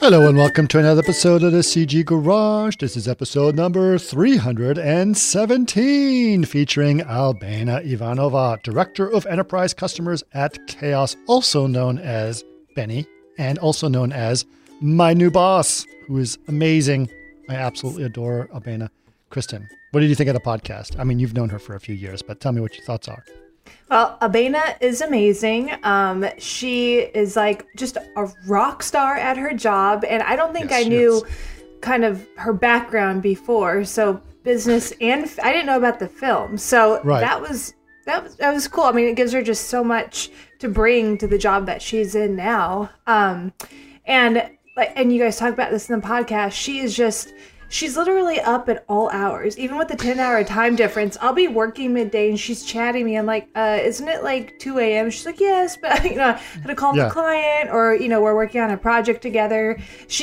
Hello and welcome to another episode of the CG Garage. This is episode number 317, featuring Albena Ivanova, Director of Enterprise Customers at Chaos, also known as Benny, and also known as my new boss, who is amazing. I absolutely adore Albena. Kristen, what did you think of the podcast? I mean, you've known her for a few years, but tell me what your thoughts are. Well, Albena is amazing. She is like just a rock star at her job. And I don't think I knew kind of her background before. So business and I didn't know about the film. So that was cool. I mean, it gives her just so much to bring to the job that she's in now. And you guys talk about this in the podcast. She's literally up at all hours, even with the 10-hour time difference. I'll be working midday and she's chatting me. I'm like, isn't it like 2 a.m.? She's like, yes, but I had to call the client, or, we're working on a project together.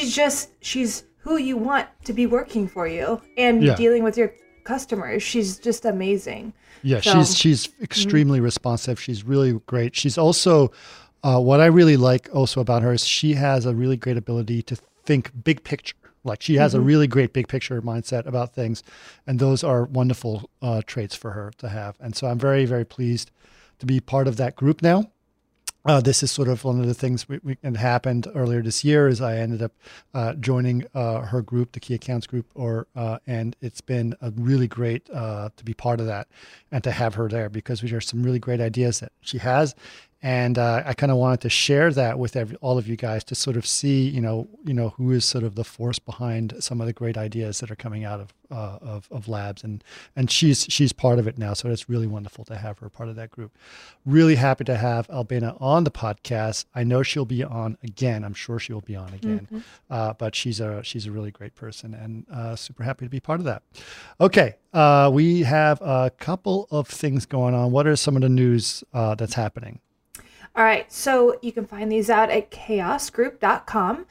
She's who you want to be working for you and dealing with your customers. She's just amazing. Yeah, so, she's extremely responsive. She's really great. She's also, what I really like also about her is she has a really great ability to think big picture. Like she has a really great big picture mindset about things, and those are wonderful traits for her to have. And so I'm very, very pleased to be part of that group now. This is sort of one of the things that happened earlier this year is I ended up joining her group, the Key Accounts group, and it's been a really great to be part of that and to have her there because there's some really great ideas that she has. And I kind of wanted to share that with all of you guys to sort of see, who is sort of the force behind some of the great ideas that are coming out of labs, and she's part of it now. So it's really wonderful to have her part of that group. Really happy to have Albena on the podcast. I know she'll be on again. I'm sure she will be on again. But she's a really great person, and super happy to be part of that. Okay, we have a couple of things going on. What are some of the news that's happening? All right, so you can find these out at chaosgroup.com.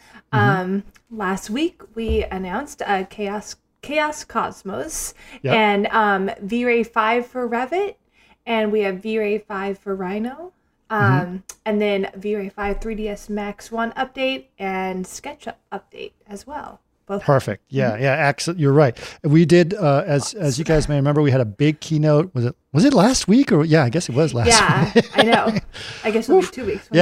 Last week, we announced Chaos Cosmos and V-Ray 5 for Revit, and we have V-Ray 5 for Rhino, and then V-Ray 5 3ds Max 1 update and SketchUp update as well. Perfect. Yeah. You're right. We did, as you guys may remember, we had a big keynote. Was it last week or? Yeah, I guess it was last week. Yeah, I know. I guess it'll be 2 weeks.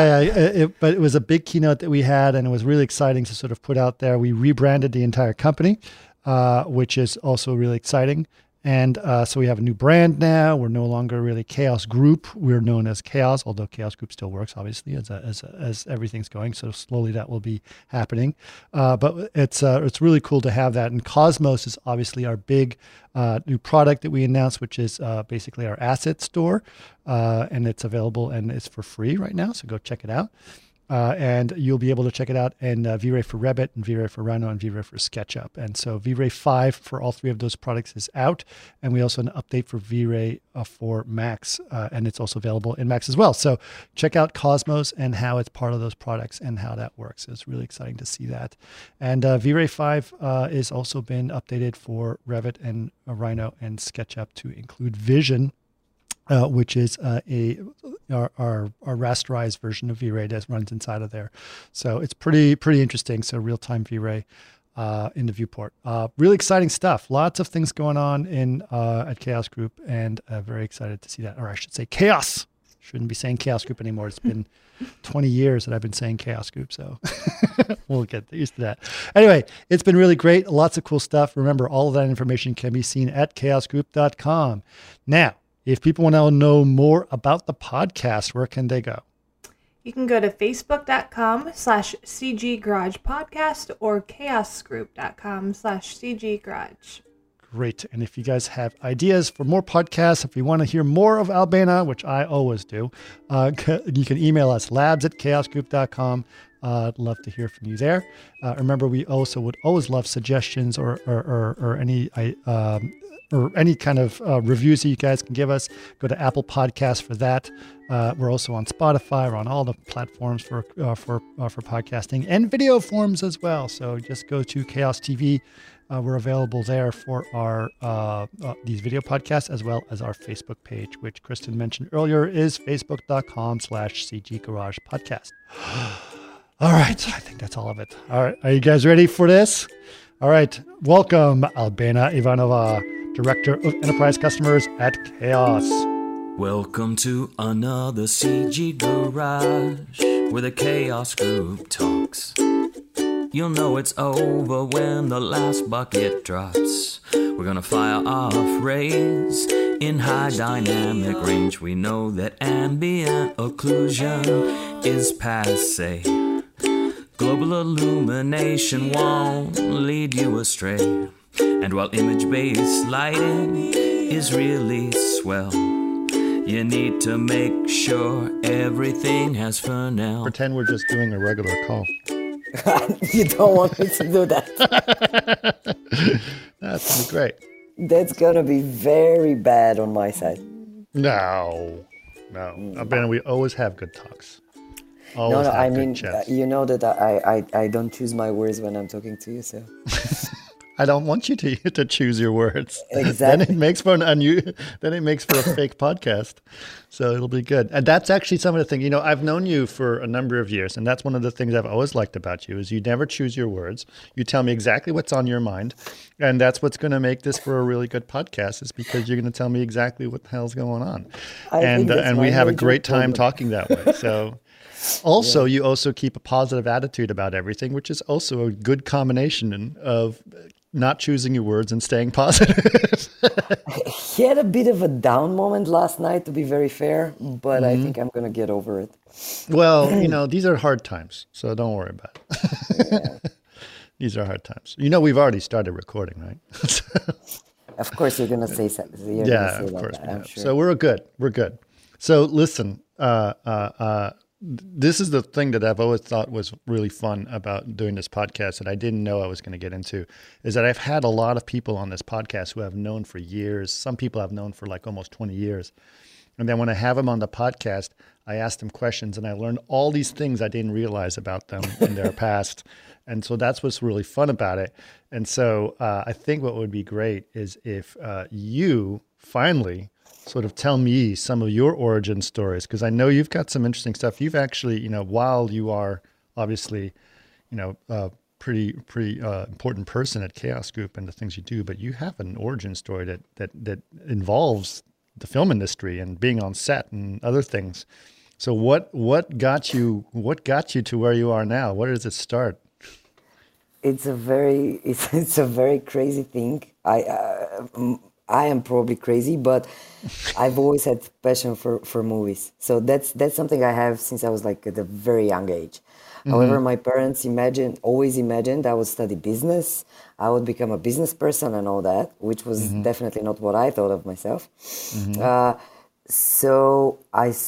But it was a big keynote that we had, and it was really exciting to sort of put out there. We rebranded the entire company, which is also really exciting. And so we have a new brand now. We're no longer really Chaos Group. We're known as Chaos, although Chaos Group still works, obviously, as everything's going. So slowly that will be happening. But it's really cool to have that. And Cosmos is obviously our big new product that we announced, which is basically our asset store. And it's available and it's for free right now. So go check it out. And you'll be able to check it out in V-Ray for Revit and V-Ray for Rhino and V-Ray for SketchUp. And so V-Ray 5 for all three of those products is out. And we also have an update for V-Ray for Max, and it's also available in Max as well. So check out Cosmos and how it's part of those products and how that works. It's really exciting to see that. And V-Ray 5 is also been updated for Revit and Rhino and SketchUp to include Vision, which is our rasterized version of V-Ray that runs inside of there. So it's pretty interesting. So real-time V-Ray in the viewport. Really exciting stuff. Lots of things going on at Chaos Group, and very excited to see that. Or I should say Chaos. Shouldn't be saying Chaos Group anymore. It's been 20 years that I've been saying Chaos Group, so we'll get used to that. Anyway, it's been really great. Lots of cool stuff. Remember, all of that information can be seen at chaosgroup.com. Now, if people want to know more about the podcast, where can they go? You can go to facebook.com/CG Garage Podcast or chaosgroup.com/CG Garage. Great. And if you guys have ideas for more podcasts, if you want to hear more of Albena, which I always do, you can email us, labs@chaosgroup.com. I'd love to hear from you there. Remember, we also would always love suggestions or any kind of reviews that you guys can give us. Go to Apple Podcasts for that. We're also on Spotify. We're on all the platforms for podcasting and video forms as well. So just go to Chaos TV. We're available there for our these video podcasts, as well as our Facebook page, which Kristen mentioned earlier is facebook.com/CG Garage Podcast. All right. I think that's all of it. All right. Are you guys ready for this? All right. Welcome, Albena Ivanova, Director of Enterprise Customers at Chaos. Welcome to another CG Garage, where the Chaos Group talks. You'll know it's over when the last bucket drops. We're gonna fire off rays in high dynamic range. We know that ambient occlusion is passe. Global illumination won't lead you astray. And while image-based lighting is really swell, you need to make sure everything has Fresnel. Pretend we're just doing a regular call. You don't want me to do that. That's gonna be great. That's gonna be very bad on my side. No. Albena, we always have good talks. Always No, have I good mean, chats. you know that I don't choose my words when I'm talking to you, so. I don't want you to choose your words. Exactly. Then it makes for a fake podcast. So it'll be good. And that's actually some of the things, I've known you for a number of years, and that's one of the things I've always liked about you is you never choose your words. You tell me exactly what's on your mind. And that's what's going to make this for a really good podcast is because you're going to tell me exactly what the hell's going on. And we have a great time talking that way. So also, you also keep a positive attitude about everything, which is also a good combination of not choosing your words and staying positive. He had a bit of a down moment last night, to be very fair, but I think I'm going to get over it. Well, these are hard times, so don't worry about it. Yeah. These are hard times. We've already started recording, right? Of course, you're going to say something. Yeah, of course. I'm sure. So we're good. So listen, this is the thing that I've always thought was really fun about doing this podcast that I didn't know I was going to get into is that I've had a lot of people on this podcast who I've known for years. Some people I've known for like almost 20 years. And then when I have them on the podcast, I ask them questions and I learn all these things I didn't realize about them in their past. And so that's what's really fun about it. And so I think what would be great is if you finally sort of tell me some of your origin stories, because I know you've got some interesting stuff. You've actually, while you are obviously, pretty important person at Chaos Group and the things you do, but you have an origin story that involves the film industry and being on set and other things. So what got you to where you are now? Where does it start? It's a very crazy thing. I am probably crazy, but I've always had passion for movies. So that's something I have since I was like at a very young age. Mm-hmm. However, my parents always imagined I would study business. I would become a business person and all that, which was definitely not what I thought of myself. Mm-hmm. So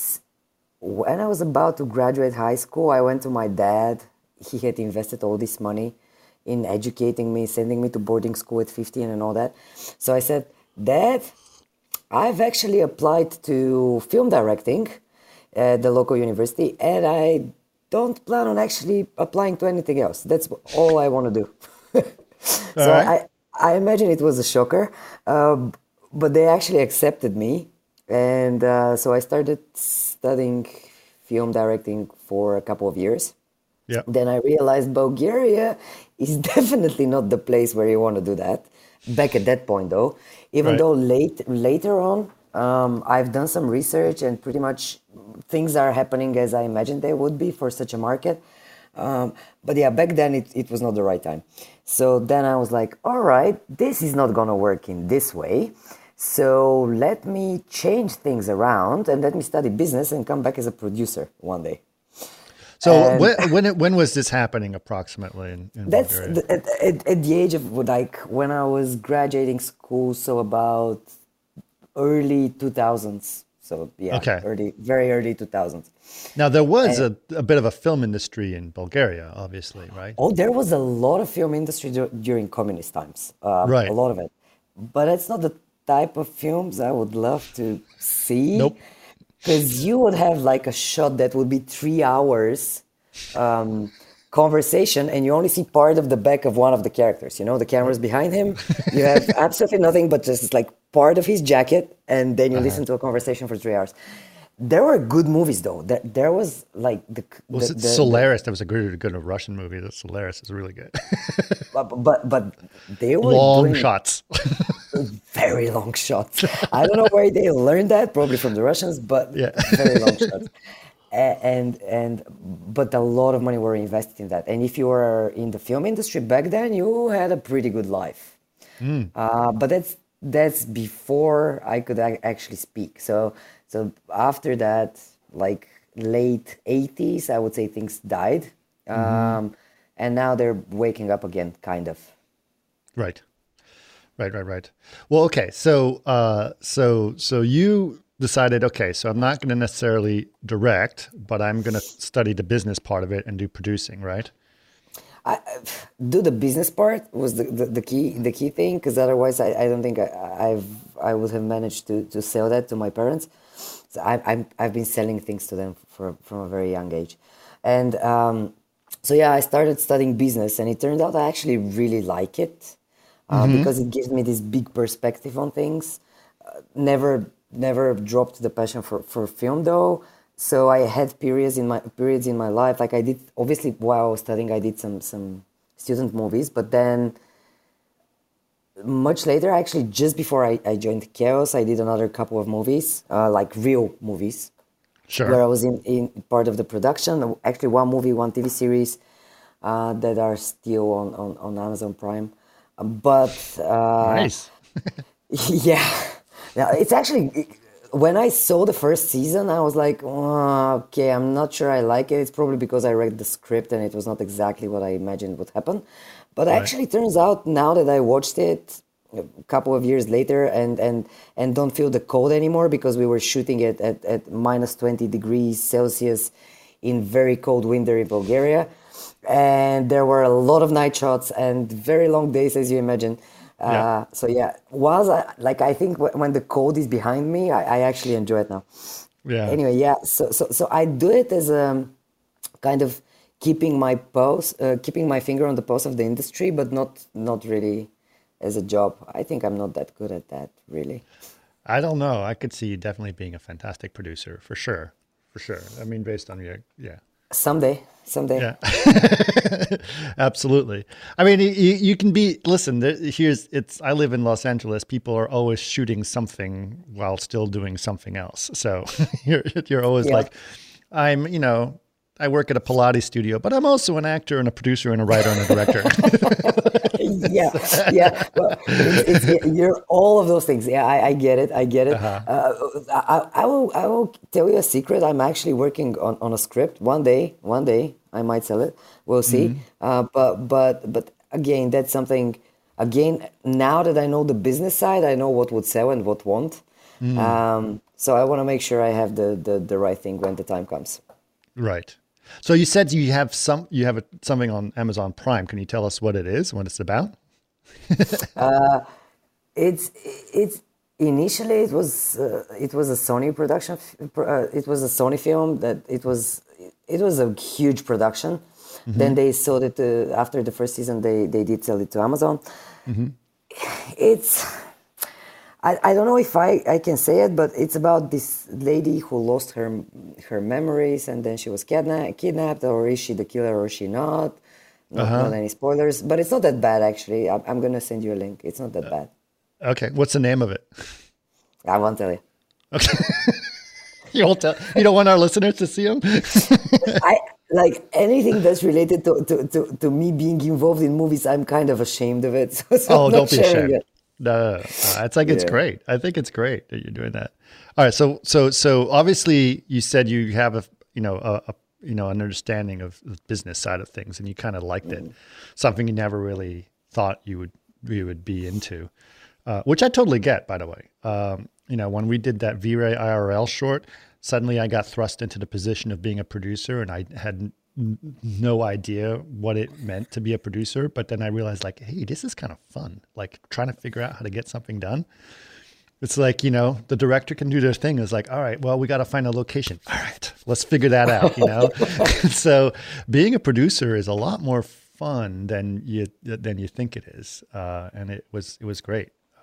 when I was about to graduate high school, I went to my dad. He had invested all this money in educating me, sending me to boarding school at 15 and all that. So I said, Dad, I've actually applied to film directing at the local university, and I don't plan on actually applying to anything else. That's all I want to do. So right. I imagine it was a shocker, but they actually accepted me. And so I started studying film directing for a couple of years. Yeah. Then I realized Bulgaria is definitely not the place where you want to do that. Back at that point, though, even though later on, I've done some research and pretty much things are happening as I imagined they would be for such a market. But yeah, back then it was not the right time. So then I was like, all right, this is not going to work in this way. So let me change things around and let me study business and come back as a producer one day. So when was this happening approximately in that's Bulgaria? At the age of like when I was graduating school, so about early 2000s. So yeah, very early 2000s. Now there was a bit of a film industry in Bulgaria, obviously, right? Oh, there was a lot of film industry during communist times. Right. A lot of it. But it's not the type of films I would love to see. Nope. Because you would have like a shot that would be 3 hours conversation and you only see part of the back of one of the characters. The camera's behind him. You have absolutely nothing but just like part of his jacket and then you listen to a conversation for 3 hours. there were good movies though. There was like Was it Solaris? That was a good Russian movie. That Solaris is really good. but they were long doing shots. very long shots. I don't know where they learned that, probably from the Russians, but very long shots. But a lot of money were invested in that. And if you were in the film industry back then, you had a pretty good life. But that's before I could actually speak. So after that, like late 80s, I would say things died. And now they're waking up again, kind of. Right. Well, okay. So you decided, okay, so I'm not going to necessarily direct, but I'm going to study the business part of it and do producing, right? I do the business part was the key thing, because otherwise I don't think I would have managed to sell that to my parents. So I've been selling things to them from a very young age, and so yeah, I started studying business, and it turned out I actually really like it because it gives me this big perspective on things. Never dropped the passion for film though. So I had periods in my life, like I did, obviously while I was studying, I did some student movies, but then much later, actually just before I joined Chaos, I did another couple of movies, like real movies, where I was in part of the production. Actually, one movie, one TV series that are still on Amazon Prime. But nice. yeah, it's actually. When I saw the first season, I was like, oh, okay, I'm not sure I like it. It's probably because I read the script and it was not exactly what I imagined would happen. But actually, it turns out now that I watched it a couple of years later and don't feel the cold anymore, because we were shooting it at minus 20 degrees Celsius in very cold winter in Bulgaria. And there were a lot of night shots and very long days, as you imagine. So yeah, I think when the cold is behind me, I actually enjoy it now. Yeah. Anyway, yeah. So I do it as a kind of keeping my finger on the pulse of the industry, but not really as a job. I think I'm not that good at that, really. I don't know. I could see you definitely being a fantastic producer, for sure. I mean, based on your Someday. Yeah, absolutely. I mean, you can be, listen, I live in Los Angeles. People are always shooting something while still doing something else. So you're always like, I work at a Pilates studio, but I'm also an actor and a producer and a writer and a director. yeah. Well, you're all of those things. Yeah, I get it. Uh-huh. I will tell you a secret. I'm actually working on a script. One day, I might sell it. We'll see. But again, that's something. Again, now that I know the business side, I know what would sell and what won't. So I want to make sure I have the right thing when the time comes. Right. So you said you have something on Amazon Prime. Can you tell us what it is, what it's about? It's initially it was a Sony production. It was a Sony film that it was a huge production. Mm-hmm. Then they sold it after the first season. They did sell it to Amazon. Mm-hmm. I don't know if I can say it, but it's about this lady who lost her memories, and then she was kidnapped, or is she the killer or is she not? Not any spoilers, but it's not that bad, actually. I'm going to send you a link. It's not that bad. Okay. What's the name of it? I won't tell you. Okay. You won't tell? You don't want our listeners to see them? I like anything that's related to me being involved in movies. I'm kind of ashamed of it. So don't be ashamed. No. It's like, it's great. I think it's great that you're doing that. All right. So obviously you said you have an understanding of the business side of things, and you kind of liked it. Something you never really thought you would be into, which I totally get, by the way. When we did that V-Ray IRL short, suddenly I got thrust into the position of being a producer, and I had no idea what it meant to be a producer. But then I realized, like, hey, this is kind of fun. Like, trying to figure out how to get something done. It's like, the director can do their thing. It's like, all right, well, we got to find a location. All right, let's figure that out, So being a producer is a lot more fun than you think it is. And it was great.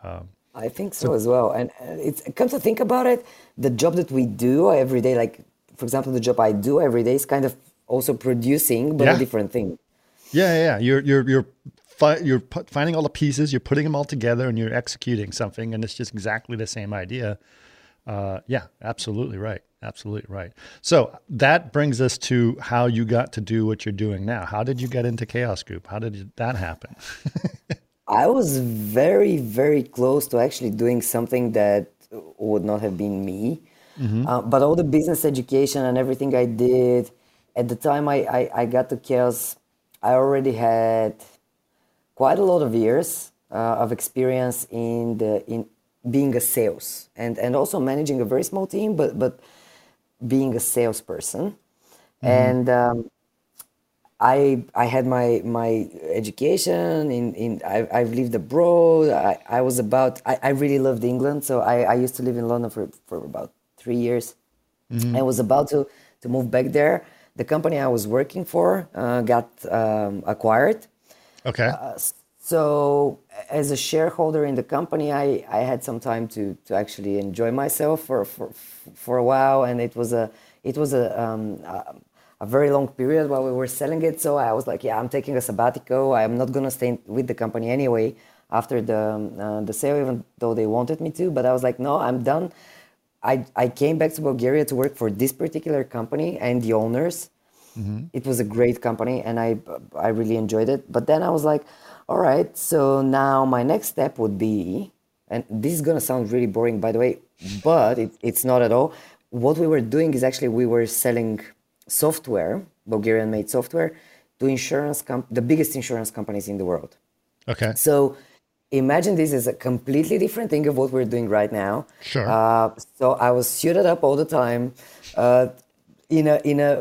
I think so as well. And it's come to think about it, the job that we do every day, like for example, the job I do every day is kind of also producing, but a different thing. Yeah. You're finding all the pieces, you're putting them all together, and you're executing something, and it's just exactly the same idea. Yeah, absolutely right. Absolutely right. So that brings us to how you got to do what you're doing now. How did you get into Chaos Group? How did that happen? I was very, very close to actually doing something that would not have been me. But all the business education and everything I did, at the time I got to Chaos, I already had quite a lot of years of experience in being a sales and also managing a very small team, but being a salesperson. And I had my education I've lived abroad. I really loved England, so I used to live in London for about 3 years. I was about to move back there. The company I was working for got acquired. Okay. So as a shareholder in the company, I had some time to actually enjoy myself for a while, and it was a very long period while we were selling it. So I was like, yeah, I'm taking a sabbatical. I'm not gonna stay with the company anyway after the sale, even though they wanted me to. But I was like, no, I'm done. I came back to Bulgaria to work for this particular company and the owners. It was a great company, and I really enjoyed it. But then I was like, all right, so now my next step would be, and this is gonna sound really boring, by the way, but it's not at all. What we were doing is actually we were selling software, Bulgarian-made software, to the biggest insurance companies in the world. Okay. So imagine this is a completely different thing of what we're doing right now. Sure. So I was suited up all the time in a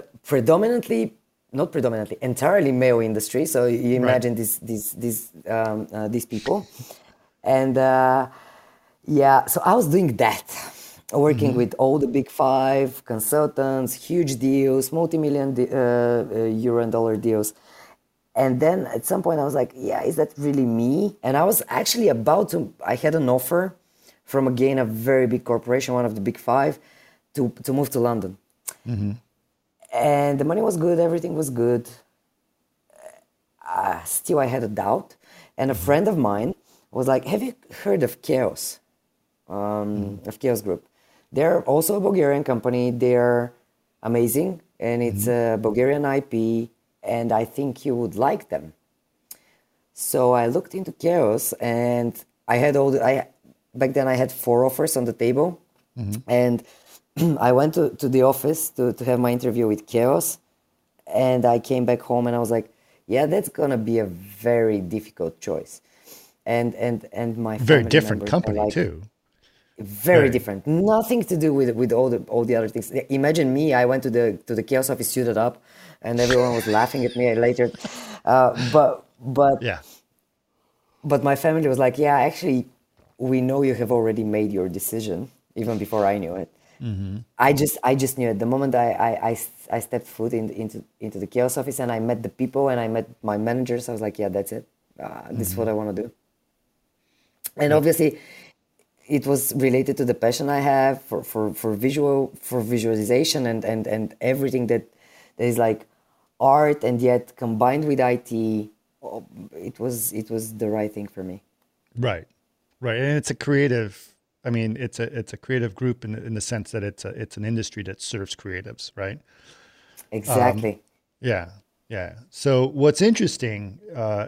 entirely male industry. So you imagine these people, and so I was doing that, working with all the big five consultants, huge deals, multi-million euro and dollar deals. And then at some point I was like, yeah, is that really me? And I was actually I had an offer from again a very big corporation, one of the big five, to move to London. And the money was good, everything was good. Still, I had a doubt. And a friend of mine was like, have you heard of Chaos? Of Chaos Group. They're also a Bulgarian company. They're amazing. And it's a Bulgarian IP. And I think you would like them. So I looked into Chaos, and back then I had 4 offers on the table. And I went to the office to have my interview with Chaos, and I came back home and I was like, yeah, that's gonna be a very difficult choice. And my very different company too. Very different. Nothing to do with all the other things. Imagine me. I went to the Chaos office suited up, and everyone was laughing at me later. But my family was like, yeah, actually, we know you have already made your decision even before I knew it. I just knew it. The moment I stepped foot into the Chaos office and I met the people and I met my managers, I was like, yeah, that's it. This is what I want to do. And obviously, it was related to the passion I have for visualization and everything that is like art, and yet combined with IT, it was the right thing for me. Right, and it's a creative. I mean, it's a creative group in the sense that it's an industry that serves creatives, right? Exactly. Yeah. So what's interesting,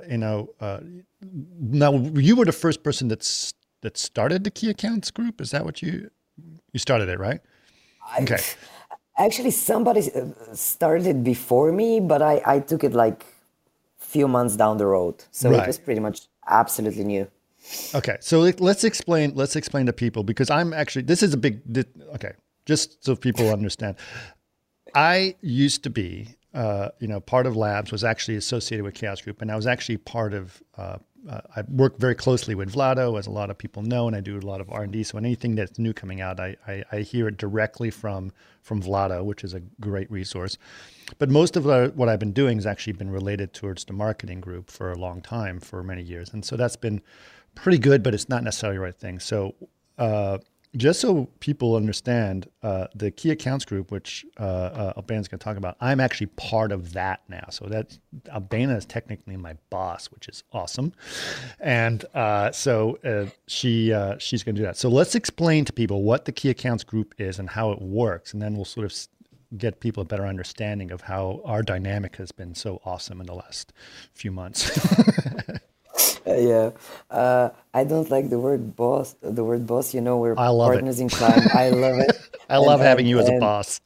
now you were the first person that started the Key Accounts Group. Is that what you started it, right? Okay. Actually, somebody started it before me, but I took it like few months down the road. So It was pretty much absolutely new. Okay. So let's explain to people, because I'm actually, this is a big, okay, just so people understand. I used to be, part of Labs was actually associated with Chaos Group, and I was actually part of I work very closely with Vlado, as a lot of people know, and I do a lot of R&D. So anything that's new coming out, I hear it directly from Vlado, which is a great resource. But most of what I've been doing has actually been related towards the marketing group for a long time, for many years. And so that's been pretty good, but it's not necessarily the right thing. So just so people understand, the key accounts group, which Albaina's going to talk about, I'm actually part of that now. So that Albaina is technically my boss, which is awesome. And she's going to do that. So let's explain to people what the key accounts group is and how it works. And then we'll sort of get people a better understanding of how our dynamic has been so awesome in the last few months. Yeah, I don't like the word boss. We're partners in crime. I love it. I love having you as a boss.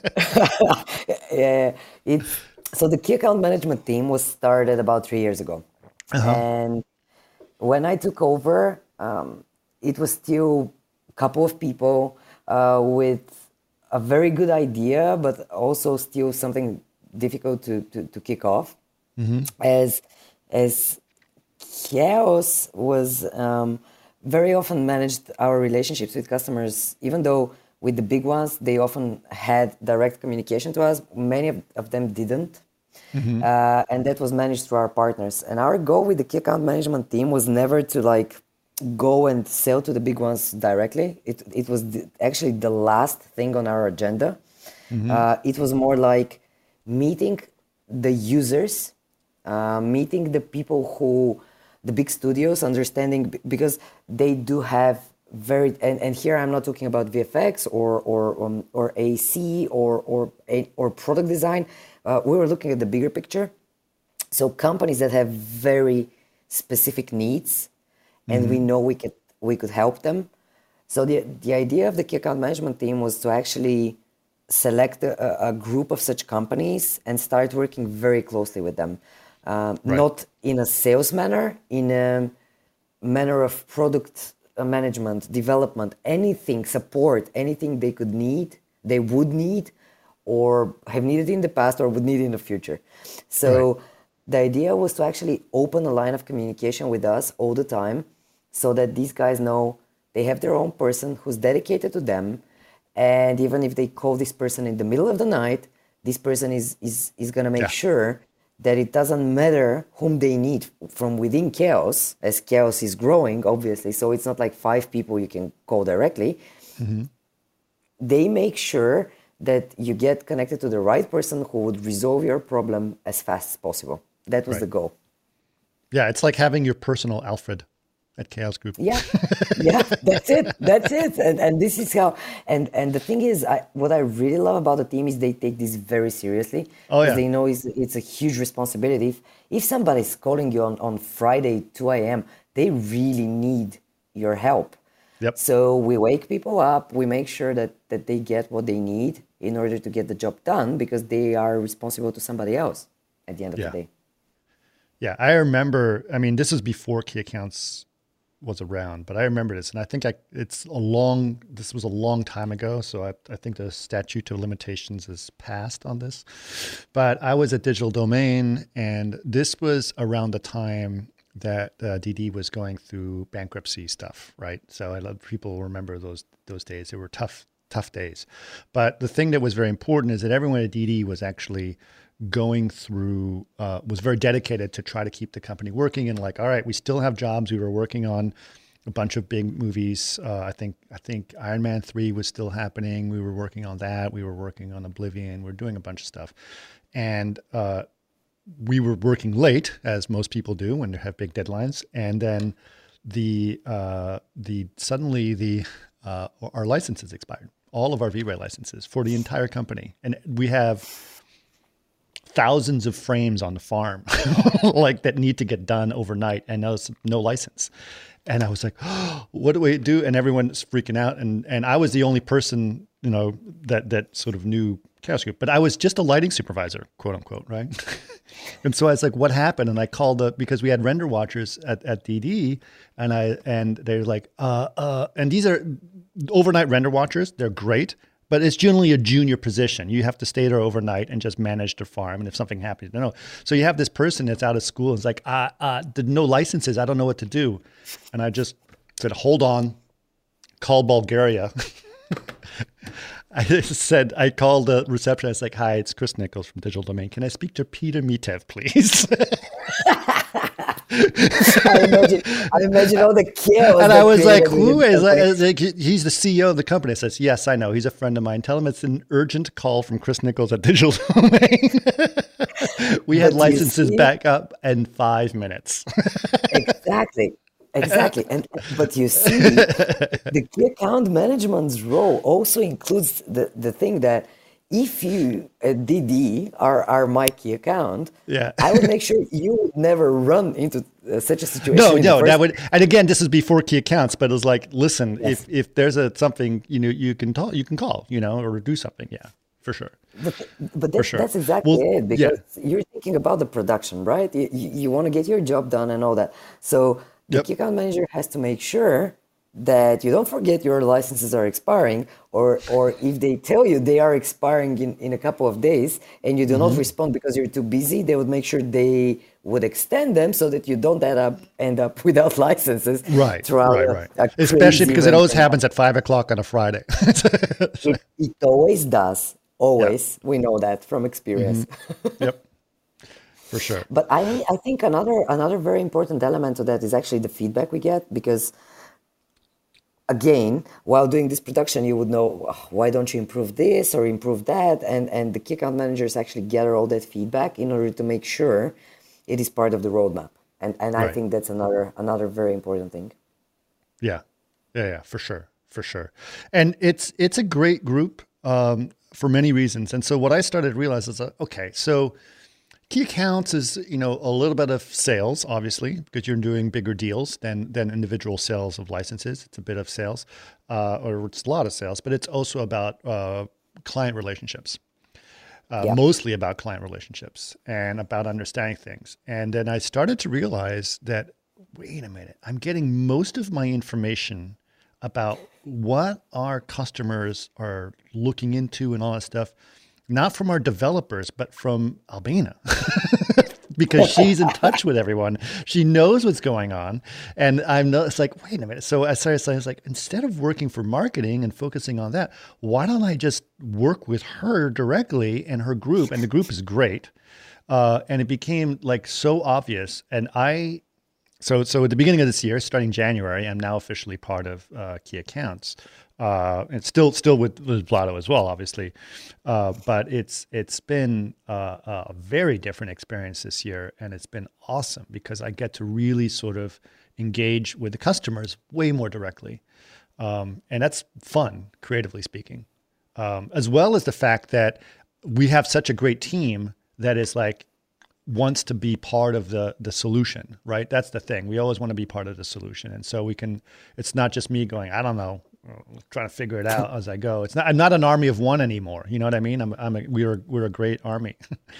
Yeah, so the key account management team was started about 3 years ago, and when I took over, it was still a couple of people with a very good idea, but also still something difficult to kick off, as Chaos was very often managed our relationships with customers, even though with the big ones, they often had direct communication to us. Many of them didn't. And that was managed through our partners. And our goal with the key account management team was never to go and sell to the big ones directly. It was actually the last thing on our agenda. It was more like meeting the users, meeting the people the big studios, understanding, because they do have and here I'm not talking about VFX or AC or product design. We were looking at the bigger picture. So companies that have very specific needs, and we know we could help them. So the idea of the key account management team was to actually select a group of such companies and start working very closely with them. Not in a sales manner, in a manner of product management, development, anything, support, anything they would need, or have needed in the past or would need in the future. So the idea was to actually open a line of communication with us all the time, so that these guys know they have their own person who's dedicated to them. And even if they call this person in the middle of the night, this person is going to make sure that it doesn't matter whom they need from within Chaos, as Chaos is growing, obviously. So it's not like 5 people you can call directly. They make sure that you get connected to the right person who would resolve your problem as fast as possible. That was the goal. Yeah, it's like having your personal Alfred at Chaos Group. Yeah, that's it. And this is how, and the thing is, what I really love about the team is they take this very seriously. Because they know it's a huge responsibility. If somebody's calling you on Friday, 2 a.m., they really need your help. So we wake people up, we make sure that they get what they need in order to get the job done, because they are responsible to somebody else at the end of the day. Yeah, I remember, this was before Key Accounts was around, but I remember this, and I think this was a long time ago, so I think the statute of limitations is passed on this. But I was at Digital Domain, and this was around the time that DD was going through bankruptcy stuff, right? So people remember those days. They were tough days. But the thing that was very important is that everyone at DD was actually going through, was very dedicated to try to keep the company working, and all right, we still have jobs. We were working on a bunch of big movies. I think Iron Man 3 was still happening. We were working on that. We were working on Oblivion. We were doing a bunch of stuff. And we were working late, as most people do when they have big deadlines. And then suddenly our licenses expired. All of our V-Ray licenses for the entire company. And we have thousands of frames on the farm that need to get done overnight, and no license. And I was like, oh, what do we do? And everyone's freaking out. And I was the only person, that sort of knew Chaos Group, but I was just a lighting supervisor, quote unquote. Right. And so I was like, what happened? And I called because we had render watchers at DD, and they're like, and these are overnight render watchers. They're great, but it's generally a junior position. You have to stay there overnight and just manage the farm. And if something happens, So you have this person that's out of school and it's like, no licenses. I don't know what to do. And I just said, hold on, call Bulgaria. I called the receptionist, like, hi, it's Chris Nichols from Digital Domain. Can I speak to Peter Mitev, please? I imagine all the chaos. And I was like, who is that? He's the CEO of the company. I says, yes, I know. He's a friend of mine. Tell him it's an urgent call from Chris Nichols at Digital Domain. We had licenses back up in 5 minutes. Exactly. But you see, the key account management's role also includes the thing that if you, DD, are my key account, I would make sure you would never run into such a situation. No, that would. And again, this is before key accounts, but it was like, listen, if there's something you can call, or do something, for sure. But that's exactly it, because you're thinking about the production, right? You want to get your job done and all that. So the key account manager has to make sure that you don't forget your licenses are expiring, or if they tell you they are expiring in a couple of days and you do not respond because you're too busy, they would make sure they would extend them so that you don't end up without licenses. Right. Especially because it always happens at 5:00 on a Friday. It always does. Always. We know that from experience. Yep. For sure. But I think another very important element to that is actually the feedback we get, because again, while doing this production, you would know, why don't you improve this or improve that? And the key account managers actually gather all that feedback in order to make sure it is part of the roadmap. And I think that's another very important thing. Yeah, for sure. And it's a great group for many reasons. And so what I started to realize is, so key accounts is, a little bit of sales, obviously, because you're doing bigger deals than individual sales of licenses. It's a bit of sales, or it's a lot of sales, but it's also about client relationships, mostly about client relationships and about understanding things. And then I started to realize that, wait a minute, I'm getting most of my information about what our customers are looking into and all that stuff, not from our developers, but from Albina, because she's in touch with everyone. She knows what's going on. And it's like, wait a minute. So I started saying, like, instead of working for marketing and focusing on that, why don't I just work with her directly and her group? And the group is great. And it became like so obvious. And so at the beginning of this year, starting January, I'm now officially part of Key Accounts. It's still with Vlado as well, obviously, but it's been a very different experience this year, and it's been awesome because I get to really sort of engage with the customers way more directly, and that's fun, creatively speaking, as well as the fact that we have such a great team that is like wants to be part of the solution, right? That's the thing. We always want to be part of the solution, and so it's not just me going, I don't know, trying to figure it out as I go. I'm not an army of one anymore. You know what I mean? We're a great army.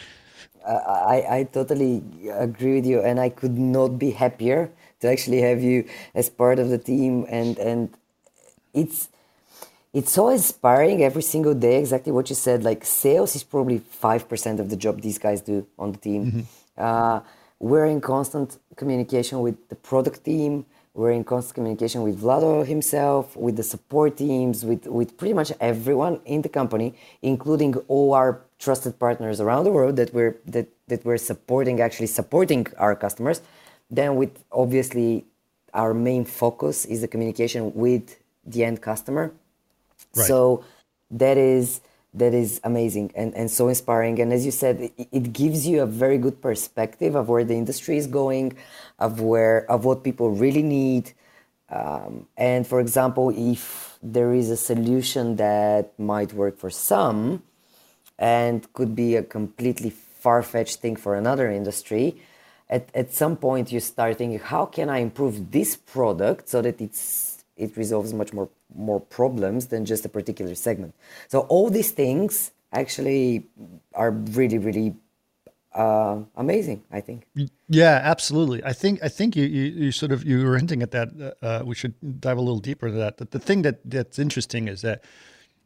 I totally agree with you, and I could not be happier to actually have you as part of the team. And it's so inspiring every single day. Exactly what you said. Like, sales is probably 5% of the job these guys do on the team. We're in constant communication with the product team. We're in constant communication with Vlado himself, with the support teams, with pretty much everyone in the company, including all our trusted partners around the world that we're supporting our customers. Then with, obviously, our main focus is the communication with the end customer. Right. So that is amazing and so inspiring. And as you said, it gives you a very good perspective of where the industry is going, of what people really need. And for example, if there is a solution that might work for some and could be a completely far-fetched thing for another industry, at some point you start thinking, how can I improve this product so that it resolves much more problems than just a particular segment. So all these things actually are really, really amazing, I think. Yeah, absolutely. I think you were hinting at that. We should dive a little deeper into that. The thing that's interesting is that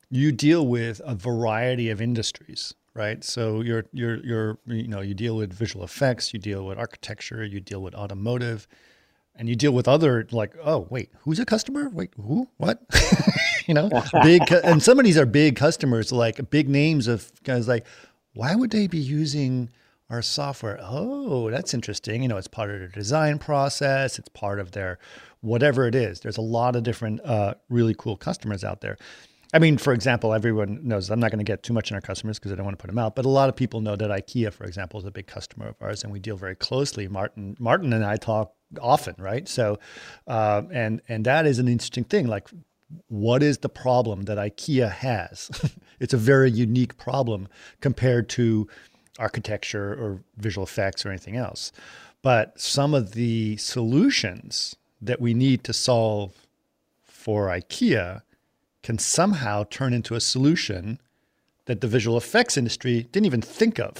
you deal with a variety of industries, right? So you deal with visual effects, you deal with architecture, you deal with automotive, and you deal with other like, oh, wait, who's a customer? Wait, who? What? And some of these are big customers, like big names of guys like, why would they be using our software? Oh, that's interesting. It's part of their design process. It's part of their whatever it is. There's a lot of different really cool customers out there. I mean, for example, everyone knows, I'm not going to get too much in our customers because I don't want to put them out, but a lot of people know that IKEA, for example, is a big customer of ours, and we deal very closely. Martin and I talk often, right? So, and that is an interesting thing. Like, what is the problem that IKEA has? It's a very unique problem compared to architecture or visual effects or anything else. But some of the solutions that we need to solve for IKEA can somehow turn into a solution that the visual effects industry didn't even think of.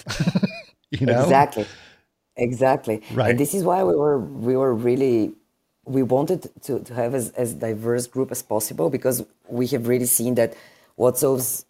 Exactly. Right. And this is why we wanted to have as diverse group as possible, because we have really seen that what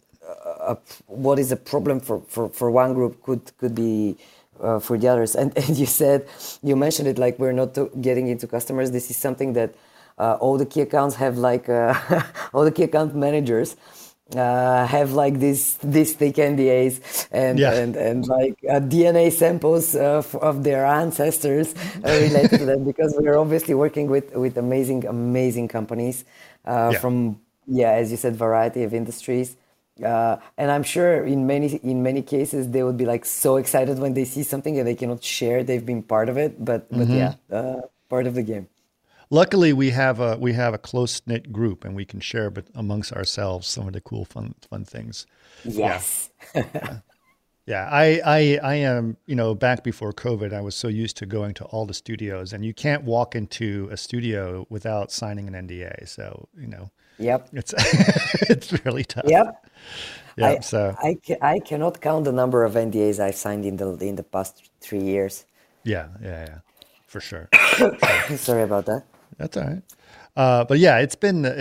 is a problem for one group could be for the others. And you mentioned it, like we're not getting into customers. This is something that all the key accounts have, like all the key account managers have like this thick NDAs and like DNA samples of their ancestors related to them, because we're obviously working with amazing companies from, as you said, variety of industries. And I'm sure in many cases they would be like so excited when they see something and they cannot share they've been part of it, but part of the game. Luckily, we have a close knit group, and we can share, but amongst ourselves, some of the cool, fun things. Yes. Yeah. I am, back before COVID, I was so used to going to all the studios, and you can't walk into a studio without signing an NDA. So, Yep. It's really tough. Yep. Yeah. I cannot count the number of NDAs I've signed in the past 3 years. Yeah. For sure. Sorry about that. That's all right. But yeah, it's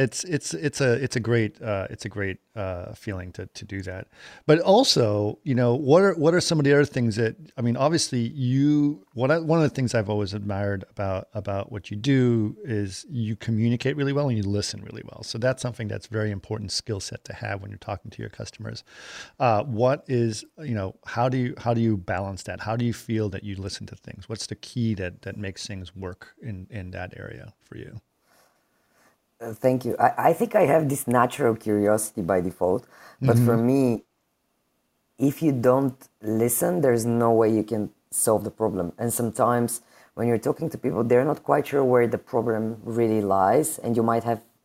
a great feeling to do that. But also, what are some of the other things that, I mean, obviously one of the things I've always admired about what you do is you communicate really well and you listen really well. So that's something that's very important skill set to have when you're talking to your customers. What is, how do you balance that? How do you feel that you listen to things? What's the key that makes things work in that area for you? Thank you. I think I have this natural curiosity by default, but for me, if you don't listen, there's no way you can solve the problem. And sometimes when you're talking to people, they're not quite sure where the problem really lies, and you might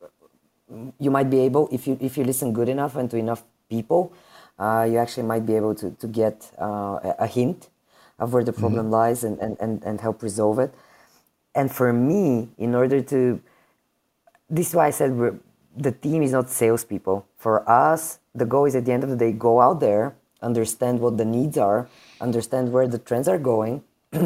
be able, if you listen good enough and to enough people, you actually might be able to get a hint of where the problem lies and help resolve it. And for me, in order to, this is why I said the team is not salespeople. For us, the goal is at the end of the day, go out there, understand what the needs are, understand where the trends are going.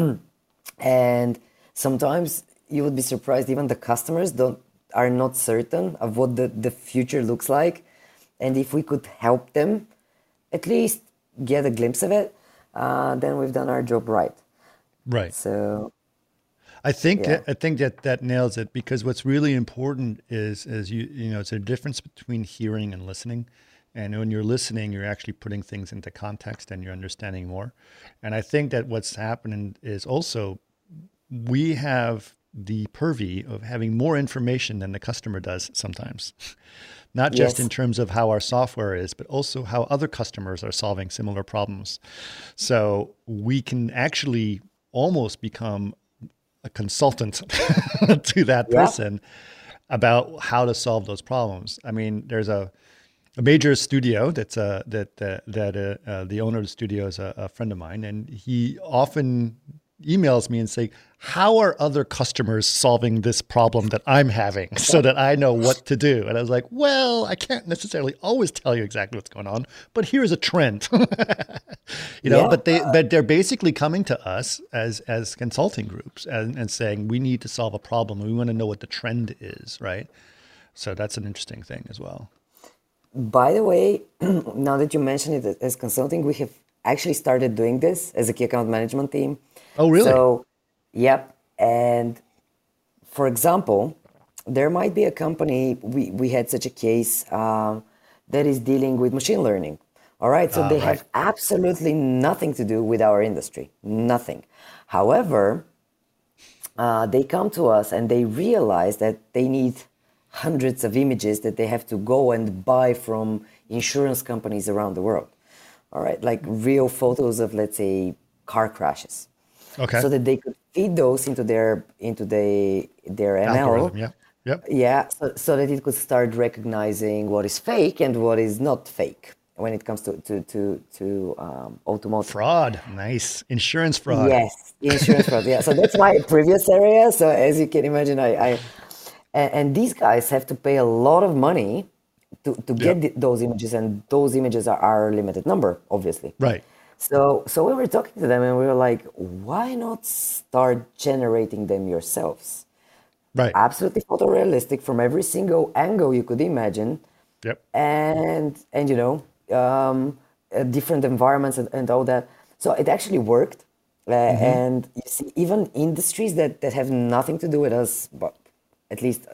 And sometimes you would be surprised, even the customers are not certain of what the future looks like. And if we could help them at least get a glimpse of it, then we've done our job right. Right. So I think that nails it, because what's really important is it's a difference between hearing and listening. And when you're listening, you're actually putting things into context and you're understanding more. And I think that what's happening is also we have the purview of having more information than the customer does sometimes. Not just in terms of how our software is, but also how other customers are solving similar problems. So we can actually almost become a consultant to that person about how to solve those problems. I mean, there's a major studio that the owner of the studio is a friend of mine, and he often emails me and say, how are other customers solving this problem that I'm having, so that I know what to do? And I was like, well, I can't necessarily always tell you exactly what's going on, but here's a trend. But they're basically coming to us as consulting groups and saying, we need to solve a problem. We want to know what the trend is, right? So that's an interesting thing as well. by the way, now that you mention it as consulting, we have actually started doing this as a key account management team. Oh, really? So, yep. And for example, there might be a company, we had such a case that is dealing with machine learning. All right. So they have absolutely nothing to do with our industry. Nothing. However, they come to us and they realize that they need hundreds of images that they have to go and buy from insurance companies around the world. All right, like real photos of, let's say, car crashes. Okay. So that they could feed those into their ML. Algorithm, yeah. Yep. Yeah, so that it could start recognizing what is fake and what is not fake when it comes to automotive Fraud. Nice. Insurance fraud. Yes, insurance fraud. Yeah, so that's my previous area. So as you can imagine, and these guys have to pay a lot of money to get those images, and those images are a limited number, obviously. Right. So we were talking to them, and we were like, why not start generating them yourselves? Right. Absolutely photorealistic from every single angle you could imagine. Yep. And different environments and all that. So it actually worked. And you see, even industries that have nothing to do with us, but at least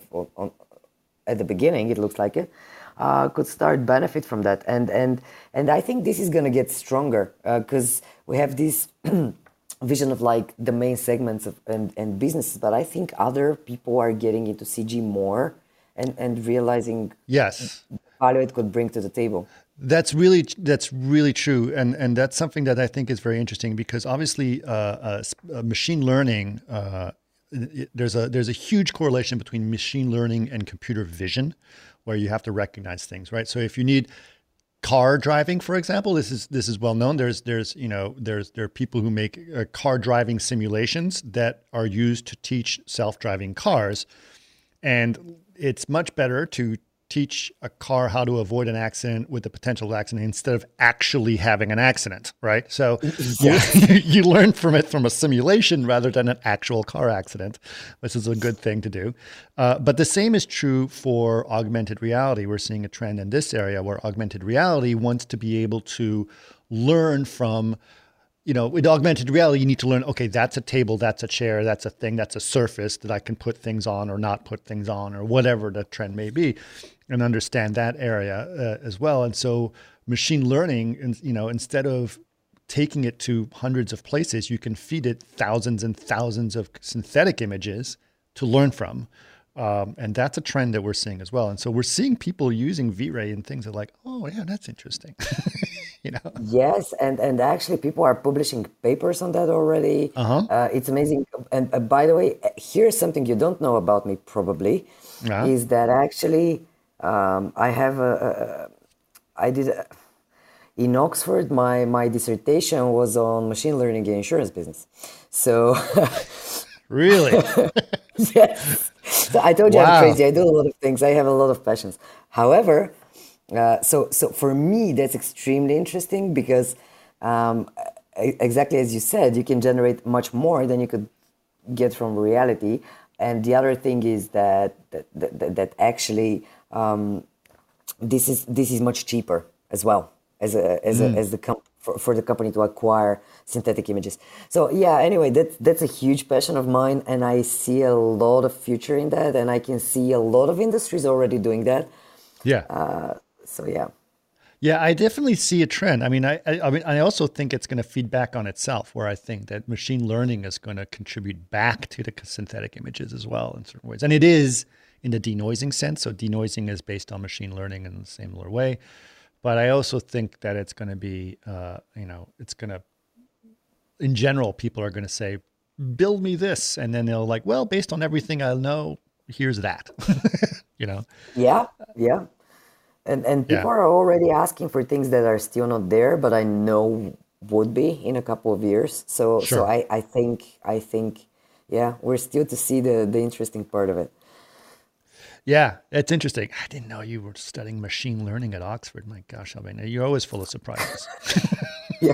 at the beginning, it looks like it, could start benefit from that. And I think this is going to get stronger because we have this vision of like the main segments and businesses, but I think other people are getting into CG more and realizing yes, the value it could bring to the table. That's really true, and that's something that I think is very interesting because obviously machine learning. There's a huge correlation between machine learning and computer vision, where you have to recognize things, right? So if you need car driving, for example, this is well known. There are people who make car driving simulations that are used to teach self-driving cars, and it's much better to teach a car how to avoid an accident with the potential accident instead of actually having an accident, right? So you learn from it from a simulation rather than an actual car accident, which is a good thing to do. But the same is true for augmented reality. We're seeing a trend in this area where augmented reality wants to be able to learn from, with augmented reality, you need to learn, okay, that's a table, that's a chair, that's a thing, that's a surface that I can put things on or not put things on or whatever the trend may be, and understand that area as well. And so machine learning, instead of taking it to hundreds of places, you can feed it thousands and thousands of synthetic images to learn from. And that's a trend that we're seeing as well. And so we're seeing people using V-Ray and things that are like, oh yeah, that's interesting. Yes, and actually people are publishing papers on that already. It's amazing. And by the way, here's something you don't know about me probably, is that actually in Oxford, my dissertation was on machine learning in insurance business. So really? Yes. So I told you I'm crazy. I do a lot of things. I have a lot of passions. However, so for me, that's extremely interesting because exactly as you said, you can generate much more than you could get from reality. And the other thing is that actually this is much cheaper as well for the company to acquire synthetic images. So yeah, anyway, that's a huge passion of mine, and I see a lot of future in that, and I can see a lot of industries already doing that. Yeah. So yeah. Yeah, I definitely see a trend. I mean, I also think it's going to feed back on itself, where I think that machine learning is going to contribute back to the synthetic images as well in certain ways. And it is in the denoising sense. So denoising is based on machine learning in the similar way. But I also think that it's going to be, it's going to, in general, people are going to say, build me this. And then they'll like, well, based on everything I know, here's that, Yeah. And people are already asking for things that are still not there, but I know would be in a couple of years. So I think, yeah, we're still to see the interesting part of it. Yeah, it's interesting. I didn't know you were studying machine learning at Oxford. My gosh, Albania, you're always full of surprises. Yeah.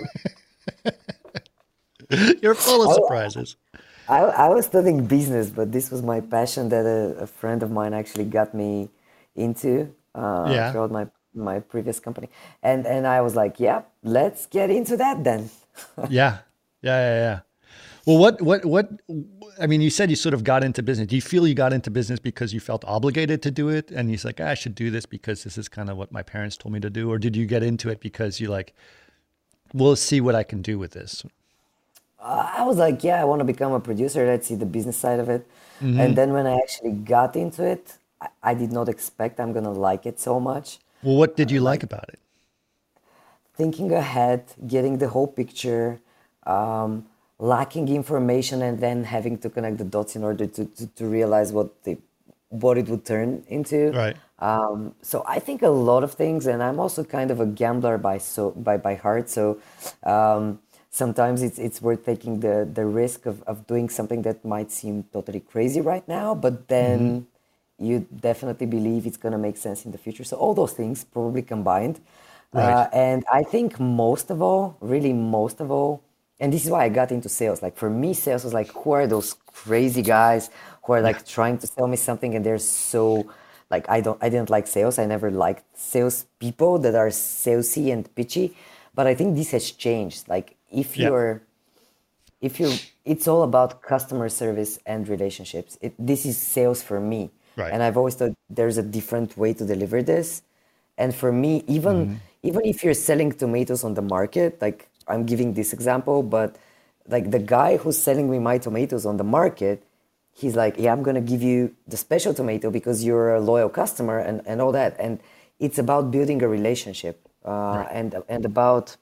You're full of surprises. I was studying business, but this was my passion that a friend of mine actually got me into throughout my previous company, and I was like, yeah, let's get into that then. Yeah. Well, what? I mean, you said you sort of got into business. Do you feel you got into business because you felt obligated to do it, and you're like, I should do this because this is kind of what my parents told me to do, or did you get into it because you like, we'll see what I can do with this? I was like, yeah, I want to become a producer. Let's see the business side of it. And then when I actually got into it, I did not expect I'm gonna like it so much. Well, what did you like about it? Thinking ahead, getting the whole picture, lacking information, and then having to connect the dots in order to realize what it would turn into. Right. So I think a lot of things, and I'm also kind of a gambler by heart. So sometimes it's worth taking the risk of doing something that might seem totally crazy right now, but then you definitely believe it's going to make sense in the future. So all those things probably combined. Right. And I think most of all, and this is why I got into sales. Like for me, sales was like, who are those crazy guys who are like trying to sell me something, and they're so like, I didn't like sales. I never liked sales people that are salesy and pitchy. But I think this has changed. Like if you're, it's all about customer service and relationships. This is sales for me. Right. And I've always thought there's a different way to deliver this. And for me, even if you're selling tomatoes on the market, like I'm giving this example, but like the guy who's selling me my tomatoes on the market, he's like, yeah, I'm going to give you the special tomato because you're a loyal customer and all that. And it's about building a relationship and about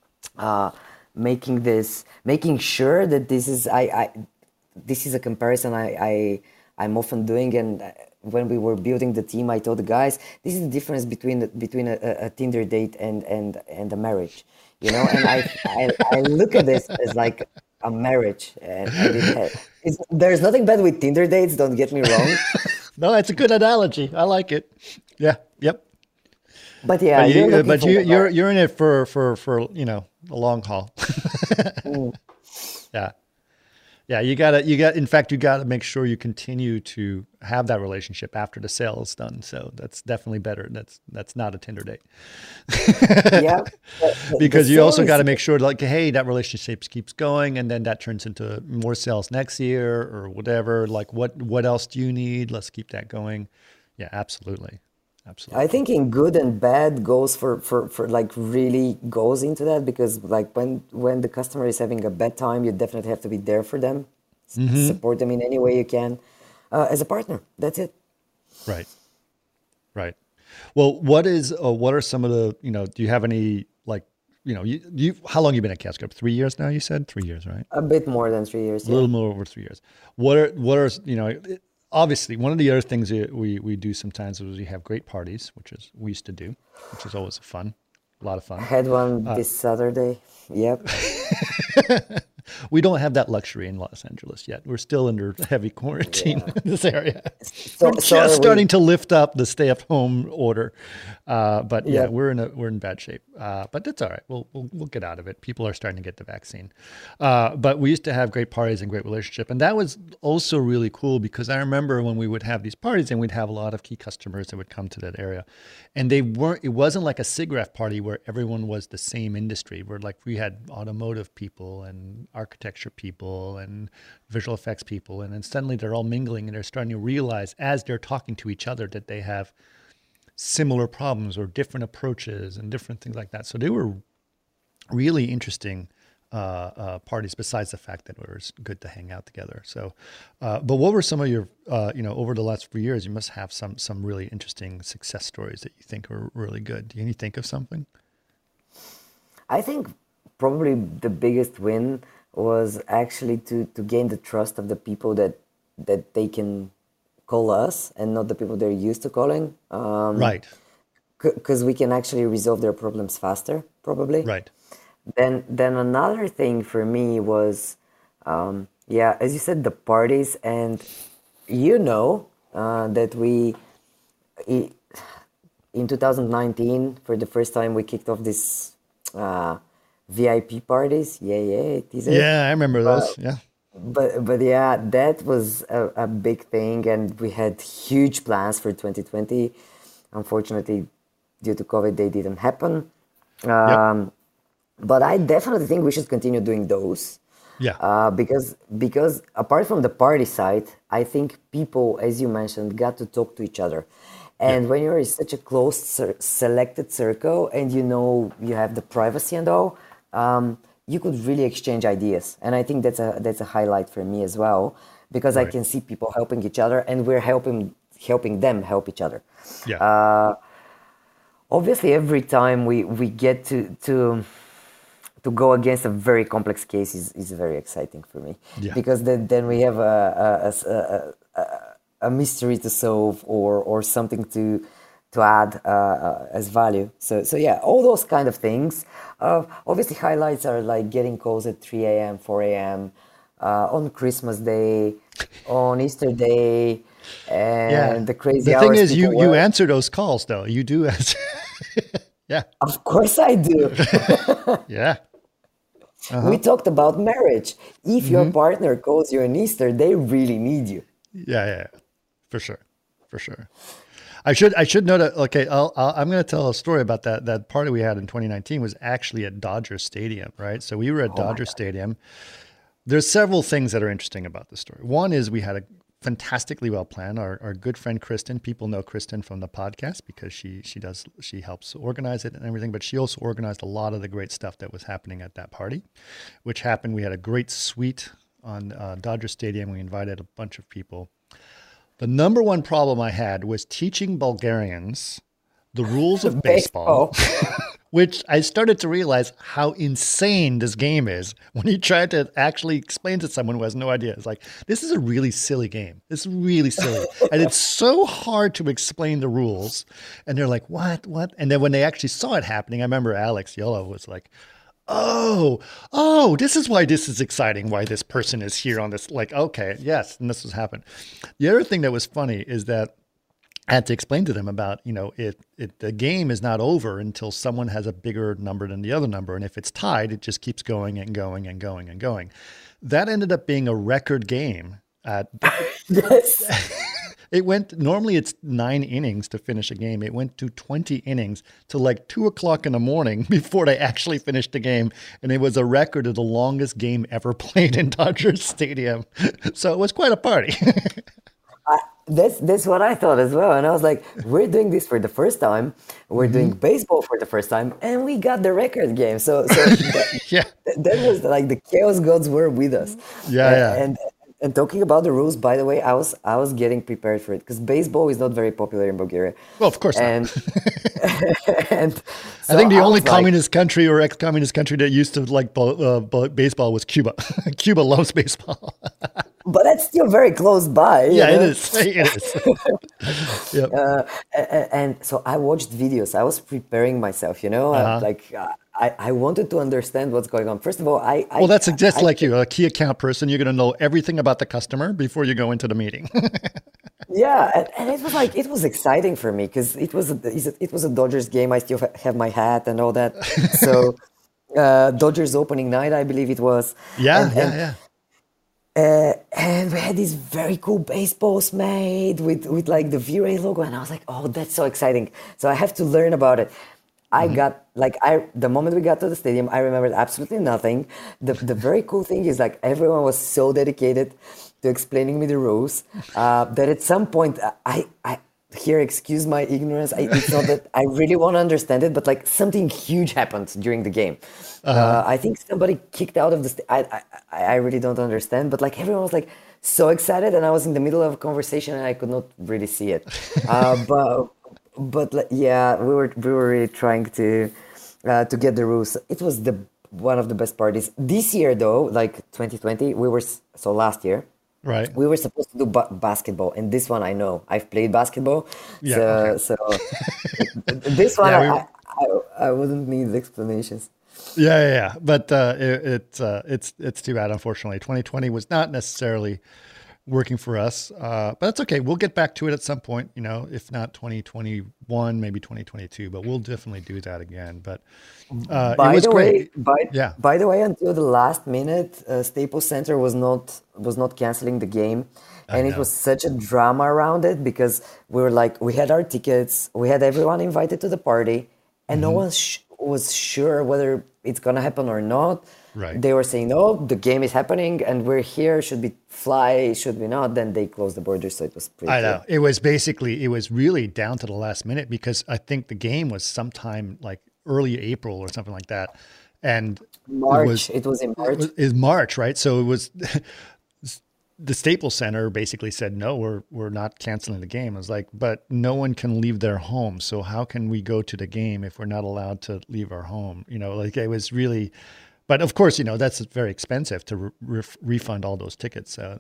making sure that this is a comparison I'm often doing. And when we were building the team, I told the guys, this is the difference between a Tinder date and a marriage, you know. And I look at this as like a marriage, and there's nothing bad with Tinder dates. Don't get me wrong. No, it's a good analogy. I like it. Yeah. Yep. But yeah, you're in it for the long haul. Yeah. Yeah, you got to make sure you continue to have that relationship after the sale is done. So that's definitely better. That's not a Tinder date. Yeah. Because you also got to make sure like, hey, that relationship keeps going, and then that turns into more sales next year or whatever. Like what else do you need? Let's keep that going. Yeah, absolutely. I think in good and bad goes for like really goes into that, because like when the customer is having a bad time, you definitely have to be there for them, support them in any way you can as a partner. That's it. Right. Well, what are some of the, do you have any like, you how long you been at Casco? 3 years now, you said? 3 years, right? A bit more than 3 years. A little more over 3 years. What are obviously, one of the other things we do sometimes is we have great parties, we used to do, which is always a lot of fun. I had one this Saturday. Yep. We don't have that luxury in Los Angeles yet. We're still under heavy quarantine in this area. We're just starting to lift up the stay-at-home order, but we're in bad shape. But that's all right. We'll get out of it. People are starting to get the vaccine. But we used to have great parties and great relationship, and that was also really cool because I remember when we would have these parties and we'd have a lot of key customers that would come to that area, and it wasn't like a SIGGRAPH party where everyone was the same industry. Where like we had automotive people and architecture people and visual effects people, and then suddenly they're all mingling and they're starting to realize as they're talking to each other that they have similar problems or different approaches and different things like that. So they were really interesting parties, besides the fact that it was good to hang out together. So, but what were some of your, over the last few years, you must have some really interesting success stories that you think are really good. Can you think of something? I think probably the biggest win was actually to gain the trust of the people that they can call us and not the people they're used to calling. Right. Because we can actually resolve their problems faster, probably. Right. Then another thing for me was, as you said, the parties. And that we, in 2019, for the first time, we kicked off this VIP parties. Teaser. Yeah, I remember those. Yeah. But yeah, that was a big thing, and we had huge plans for 2020. Unfortunately, due to COVID, they didn't happen. Yep. But I definitely think we should continue doing those. Yeah. Because apart from the party side, I think people, as you mentioned, got to talk to each other. And when you're in such a closed, selected circle, and you have the privacy and all, you could really exchange ideas. And I think that's a highlight for me as well, because I can see people helping each other, and we're helping them help each other. Yeah. Obviously, every time we get to go against a very complex case is very exciting for me, because then we have a mystery to solve or something to add as value. So yeah, all those kind of things. Obviously, highlights are like getting calls at 3 a.m., 4 a.m. On Christmas Day, on Easter Day, and the crazy hours. The thing is, you work. answer those calls, though. You do answer. Yeah. Of course I do. Yeah. We talked about marriage. If your partner calls you on Easter, they really need you. Yeah. For sure. I should note that. Okay, I'm going to tell a story about that party we had in 2019 was actually at Dodger Stadium, right? So we were at Dodger Stadium. There's several things that are interesting about the story. One is we had a fantastically well planned. Our good friend Kristen, people know Kristen from the podcast because she helps organize it and everything, but she also organized a lot of the great stuff that was happening at that party, which happened. We had a great suite on Dodger Stadium. We invited a bunch of people. The number one problem I had was teaching Bulgarians the rules of baseball, which I started to realize how insane this game is when you try to actually explain to someone who has no idea. It's like, this is a really silly game. It's really silly. And it's so hard to explain the rules. And they're like, what? And then when they actually saw it happening, I remember Alex Yellow was like, oh, this is why this is exciting, why this person is here on this. Like, okay, yes, and this has happened. The other thing that was funny is that I had to explain to them about, the game is not over until someone has a bigger number than the other number. And if it's tied, it just keeps going and going and going and going. That ended up being a record game. Yes. Normally it's 9 innings to finish a game. It went to 20 innings to like 2:00 in the morning before they actually finished the game. And it was a record of the longest game ever played in Dodger Stadium. So it was quite a party. That's what I thought as well. And I was like, we're doing this for the first time. We're doing baseball for the first time. And we got the record game. So that was like the chaos gods were with us. Yeah. And talking about the rules, by the way, I was getting prepared for it because baseball is not very popular in Bulgaria. Well, of course not. And so I think the only communist country or ex-communist country that used to like baseball was Cuba. Cuba loves baseball. But that's still very close by. Yeah, it is. Yep. And so I watched videos. I was preparing myself, I wanted to understand what's going on. First of all, that's just like you, a key account person. You're going to know everything about the customer before you go into the meeting. Yeah, and it was exciting for me because it was a Dodgers game. I still have my hat and all that. So Dodgers opening night, I believe it was. Yeah. And we had these very cool baseballs made with like the V-Ray logo, and I was like, oh, that's so exciting. So I have to learn about it. The moment we got to the stadium, I remembered absolutely nothing. The very cool thing is like everyone was so dedicated to explaining me the rules that at some point excuse my ignorance. It's not that I really want to understand it, but like something huge happened during the game. I think somebody kicked out of the I really don't understand, but like everyone was like so excited, and I was in the middle of a conversation and I could not really see it. But yeah, we were really trying to get the rules. It was one of the best parties this year, though. Like 2020, last year. Right. We were supposed to do basketball, and this one I know. I've played basketball, so this one I wouldn't need explanations. Yeah. But it's too bad. Unfortunately, 2020 was not necessarily working for us. But that's okay. We'll get back to it at some point, you know, if not 2021, maybe 2022, but we'll definitely do that again. But it was great. By the way, until the last minute, Staples Center was not canceling the game. And it was such a drama around it because we had our tickets, we had everyone invited to the party, and no one was sure whether it's going to happen or not. Right. They were saying, no, the game is happening and we're here. Should we fly? Should we not? Then they closed the border. So it was pretty I know. It was really down to the last minute because I think the game was sometime like early April or something like that. And March. It was in March. It was March, right? So it was the Staples Center basically said, no, we're not canceling the game. I was like, but no one can leave their home. So how can we go to the game if we're not allowed to leave our home? You know, like it was really... But of course, you know, that's very expensive to refund all those tickets. So,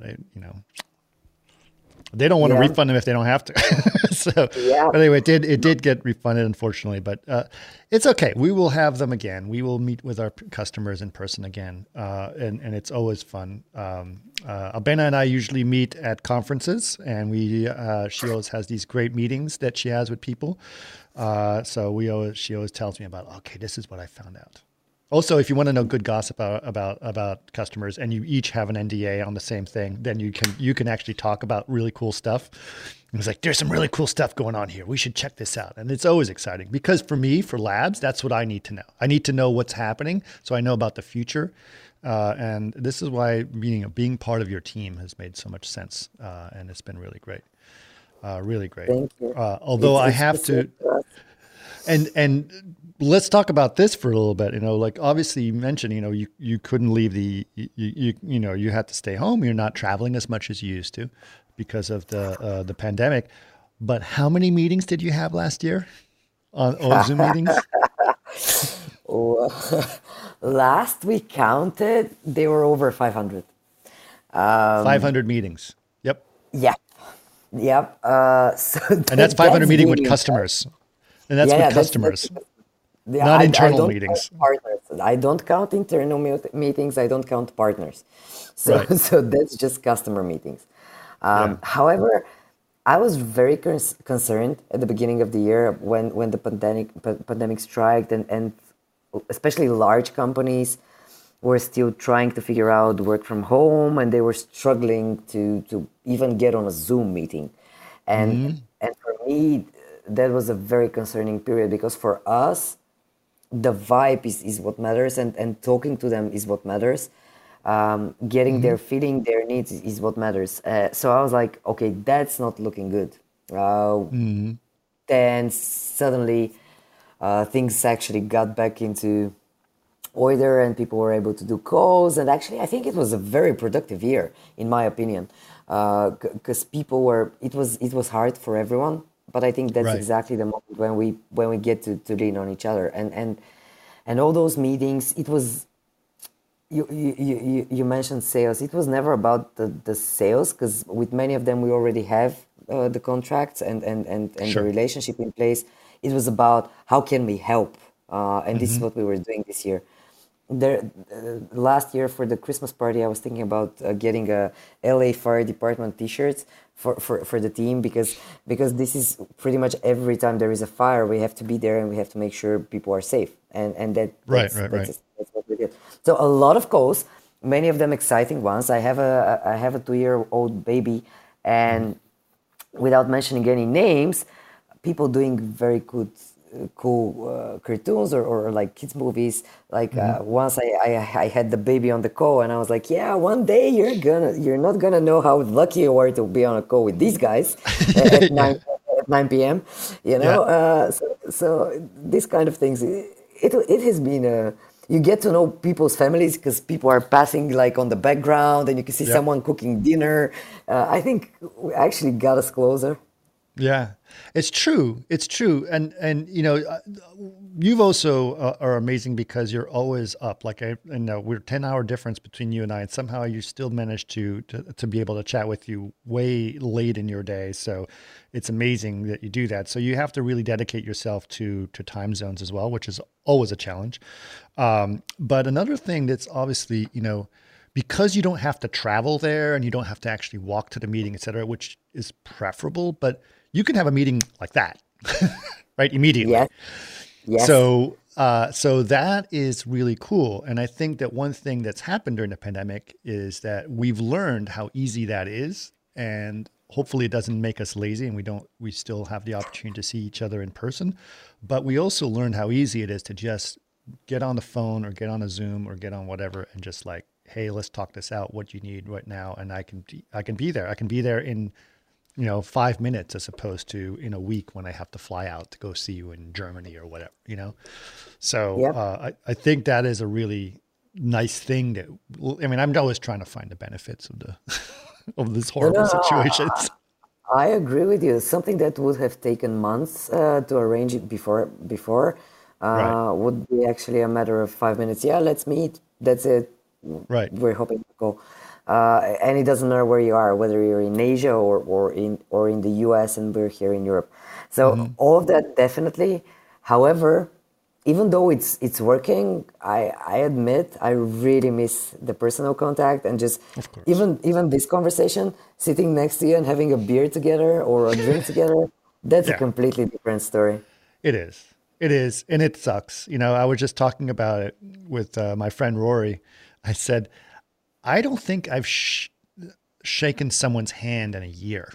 they don't want to refund them if they don't have to. So but anyway, it did get refunded, unfortunately, but it's okay. We will have them again. We will meet with our customers in person again. And it's always fun. Albena and I usually meet at conferences, and she always has these great meetings that she has with people. So she always tells me about, okay, this is what I found out. Also, if you want to know good gossip about customers and you each have an NDA on the same thing, then you can actually talk about really cool stuff. And it's like, there's some really cool stuff going on here. We should check this out. And it's always exciting because for me, for labs, that's what I need to know. I need to know what's happening so I know about the future. And this is why being part of your team has made so much sense. And it's been really great. Really great. Thank you. Although I have to... And let's talk about this for a little bit. You know, like obviously you mentioned, you know, you couldn't leave you had to stay home. You're not traveling as much as you used to because of the pandemic. But how many meetings did you have last year on Zoom meetings? Last we counted, they were over 500. 500 meetings. Yep. Yep. And that's 500 meetings with customers. And that's with customers, not internal meetings. Partners. I don't count internal meetings. I don't count partners. So that's just customer meetings. However, I was very concerned at the beginning of the year when the pandemic struck, and especially large companies were still trying to figure out work from home, and they were struggling to even get on a Zoom meeting. And for me, that was a very concerning period because for us, the vibe is what matters, and talking to them is what matters. Getting their feeling, their needs is what matters. So I was like, okay, that's not looking good. Then suddenly things actually got back into order and people were able to do calls. And actually, I think it was a very productive year, in my opinion, because people were, it was hard for everyone. But I think that's exactly the moment when we get to lean on each other, and all those meetings. It was you mentioned sales. It was never about the sales because with many of them we already have the contracts and the relationship in place. It was about how can we help, and this is what we were doing this year. Last year for the Christmas party, I was thinking about getting a LA Fire Department T-shirts for the team because this is pretty much every time there is a fire, we have to be there and we have to make sure people are safe, and that's what we did. So a lot of calls, many of them exciting ones. I have a 2-year-old baby, and without mentioning any names, people doing very good. Cool cartoons or like kids movies. Like once I had the baby on the call and I was like, yeah, one day you're not gonna know how lucky you are to be on a call with these guys at 9 p.m. You know, so these kind of things. It has been you get to know people's families because people are passing like on the background and you can see someone cooking dinner. I think we actually got us closer. Yeah, it's true. It's true. And you know, you've also are amazing because you're always up. Like I know we're 10-hour difference between you and I, and somehow you still manage to be able to chat with you way late in your day. So it's amazing that you do that. So you have to really dedicate yourself to time zones as well, which is always a challenge. But another thing that's obviously, you know, because you don't have to travel there and you don't have to actually walk to the meeting, et cetera, which is preferable, but you can have a meeting like that, right? Immediately. Yes. Yes. So that is really cool. And I think that one thing that's happened during the pandemic is that we've learned how easy that is. And hopefully it doesn't make us lazy and we still have the opportunity to see each other in person. But we also learned how easy it is to just get on the phone or get on a Zoom or get on whatever and just like, hey, let's talk this out, what you need right now. And I can be there. I can be there in 5 minutes as opposed to in a week when I have to fly out to go see you in Germany or whatever, So Yep. I think that is a really nice thing that, I'm always trying to find the benefits of of this horrible situations. I agree with you. Something that would have taken months to arrange it before Right. would be actually a matter of 5 minutes. Yeah, let's meet. That's it. Right. We're hoping to go. And it doesn't matter where you are, whether you're in Asia or in the US and we're here in Europe. So all of that definitely. However, even though it's working, I admit I really miss the personal contact and just Of course. even this conversation, sitting next to you and having a beer together or a drink together, that's a Yeah. completely different story. It is. It is. And it sucks. I was just talking about it with my friend Rory. I said, I don't think I've shaken someone's hand in a year.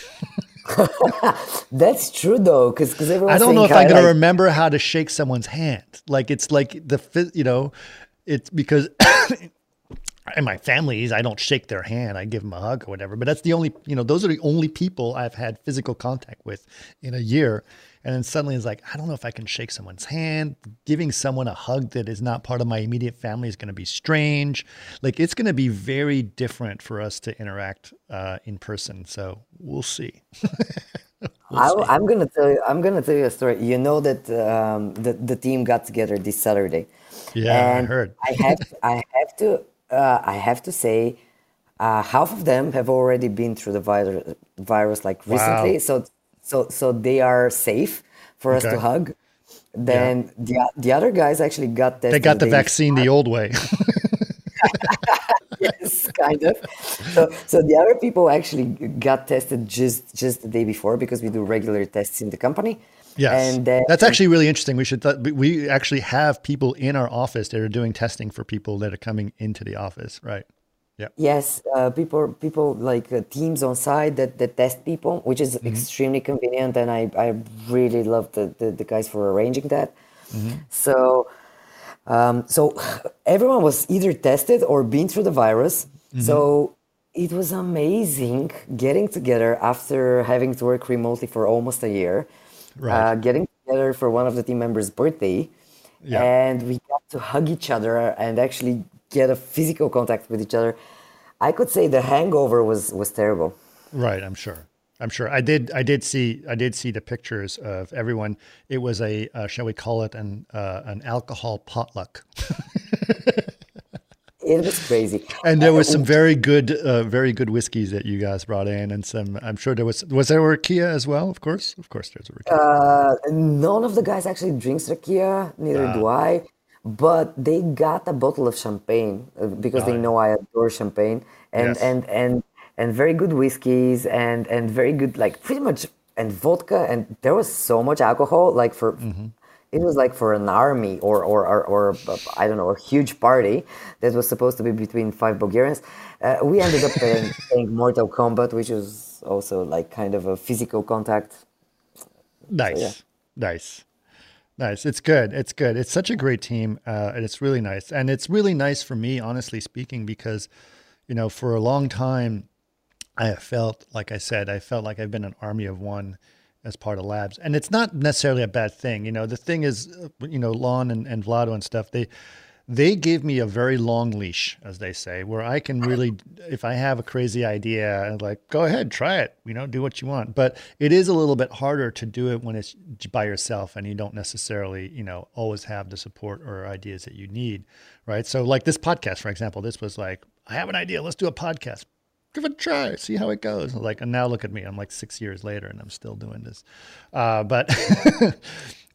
That's true though, because everyone's I don't know saying if I'm going to like, remember how to shake someone's hand. Like, it's like it's because in my families, I don't shake their hand. I give them a hug or whatever. But that's the only, those are the only people I've had physical contact with in a year. And then suddenly it's like, I don't know if I can shake someone's hand. Giving someone a hug that is not part of my immediate family is going to be strange. Like, it's going to be very different for us to interact in person. So we'll see. I'm gonna tell you a story. You know that the team got together this Saturday, Yeah, I and heard. I have to say, half of them have already been through the virus like recently, Wow. so they are safe for us to Okay. hug. Yeah. Then the other guys actually got They tested got the the day vaccine the old way. yes, kind of. So the other people actually got tested just the day before because we do regular tests in the company. Yes. And then That's actually really interesting. We actually have people in our office that are doing testing for people that are coming into the office. Right. Yeah. yes, people like teams on site that test people, which is extremely convenient, and I really love the guys for arranging that. So so everyone was either tested or been through the virus. So it was amazing getting together after having to work remotely for almost a year, Right. getting together for one of the team members' birthday, Yeah. and we got to hug each other and actually get a physical contact with each other. I could say the hangover was terrible. Right. I'm sure. I did see the pictures of everyone. It was a, shall we call it an alcohol potluck. It was crazy. And there was some very good whiskeys that you guys brought in, and some. I'm sure was there rakia as well. Of course, there's a rakia. None of the guys actually drinks rakia, neither do I. But they got a bottle of champagne because they know I adore champagne, and Yes. and very good whiskeys and very good like pretty much and vodka, and there was so much alcohol like for. It was like for an army or I don't know, a huge party that was supposed to be between five Bulgarians. We ended up playing Mortal Kombat, which was also like kind of a physical contact. Nice, yeah. nice. It's good. It's such a great team, and it's really nice. And it's really nice for me, honestly speaking, because for a long time, I have felt like I've been an army of one as part of labs. And it's not necessarily a bad thing. The thing is, Lon and Vlado and stuff, they give me a very long leash, as they say, where I can really, if I have a crazy idea, I'm like, go ahead, try it, do what you want. But it is a little bit harder to do it when it's by yourself and you don't necessarily, always have the support or ideas that you need. Right. So like this podcast, for example, this was like, I have an idea. Let's do a podcast. Give it a try, see how it goes. And now look at me. I'm like 6 years later and I'm still doing this. But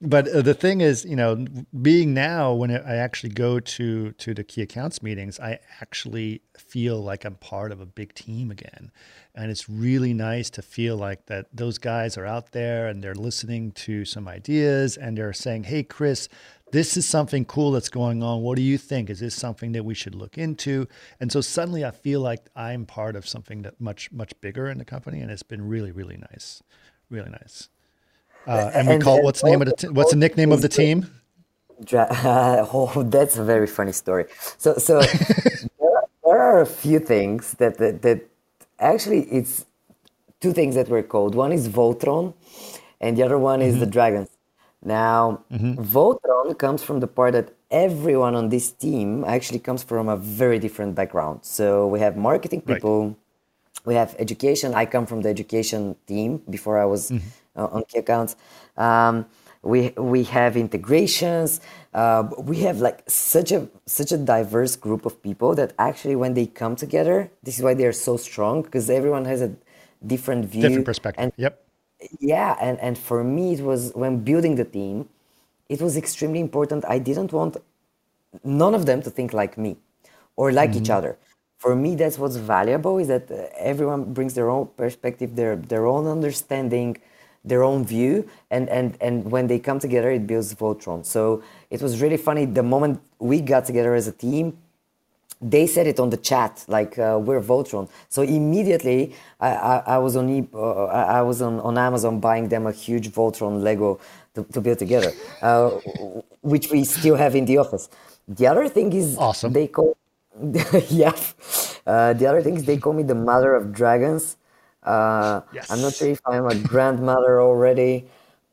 But the thing is, being now when I actually go to the key accounts meetings, I actually feel like I'm part of a big team again. And it's really nice to feel like that those guys are out there and they're listening to some ideas and they're saying, hey, Chris, this is something cool that's going on. What do you think? Is this something that we should look into? And so suddenly I feel like I'm part of something that much, much bigger in the company. And it's been really, really nice. Really nice. And we call what's the nickname of the team? Oh, that's a very funny story. So there are a few things that actually it's two things that we're called. One is Voltron, and the other one is the Dragons. Now, Voltron comes from the part that everyone on this team actually comes from a very different background. So we have marketing people, we have education. I come from the education team before I was on key accounts. We have integrations. We have like such a diverse group of people that actually when they come together, this is why they are so strong, because everyone has a different view, different perspective. Yeah, and for me, it was when building the team, it was extremely important. I didn't want none of them to think like me or like each other. For me, that's what's valuable, is that everyone brings their own perspective, their own understanding, their own view, and when they come together, it builds Voltron. So it was really funny. The moment we got together as a team, they said it on the chat, like we're Voltron. So immediately, I was on Amazon buying them a huge Voltron Lego to build together, which we still have in the office. The other thing is, awesome. They call, yeah. The other thing is they call me the Mother of Dragons. Yes. I'm not sure if I'm a grandmother already,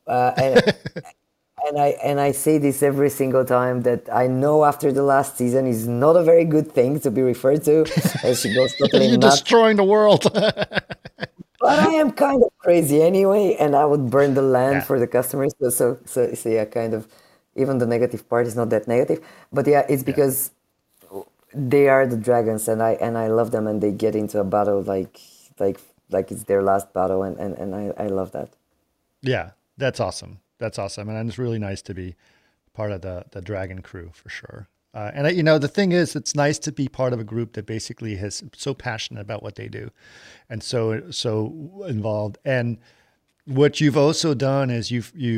and I say this every single time, that I know after the last season is not a very good thing to be referred to, as she goes totally You're nuts. destroying the world. But I am kind of crazy anyway, and I would burn the land for the customers. So yeah, kind of, even the negative part is not that negative. But yeah, it's because they are the dragons, and I love them, and they get into a battle like it's their last battle, and I love that. Yeah, that's awesome. That's awesome. And it's really nice to be part of the Dragon crew for sure. And the thing is, it's nice to be part of a group that basically is so passionate about what they do and so involved. And what you've also done is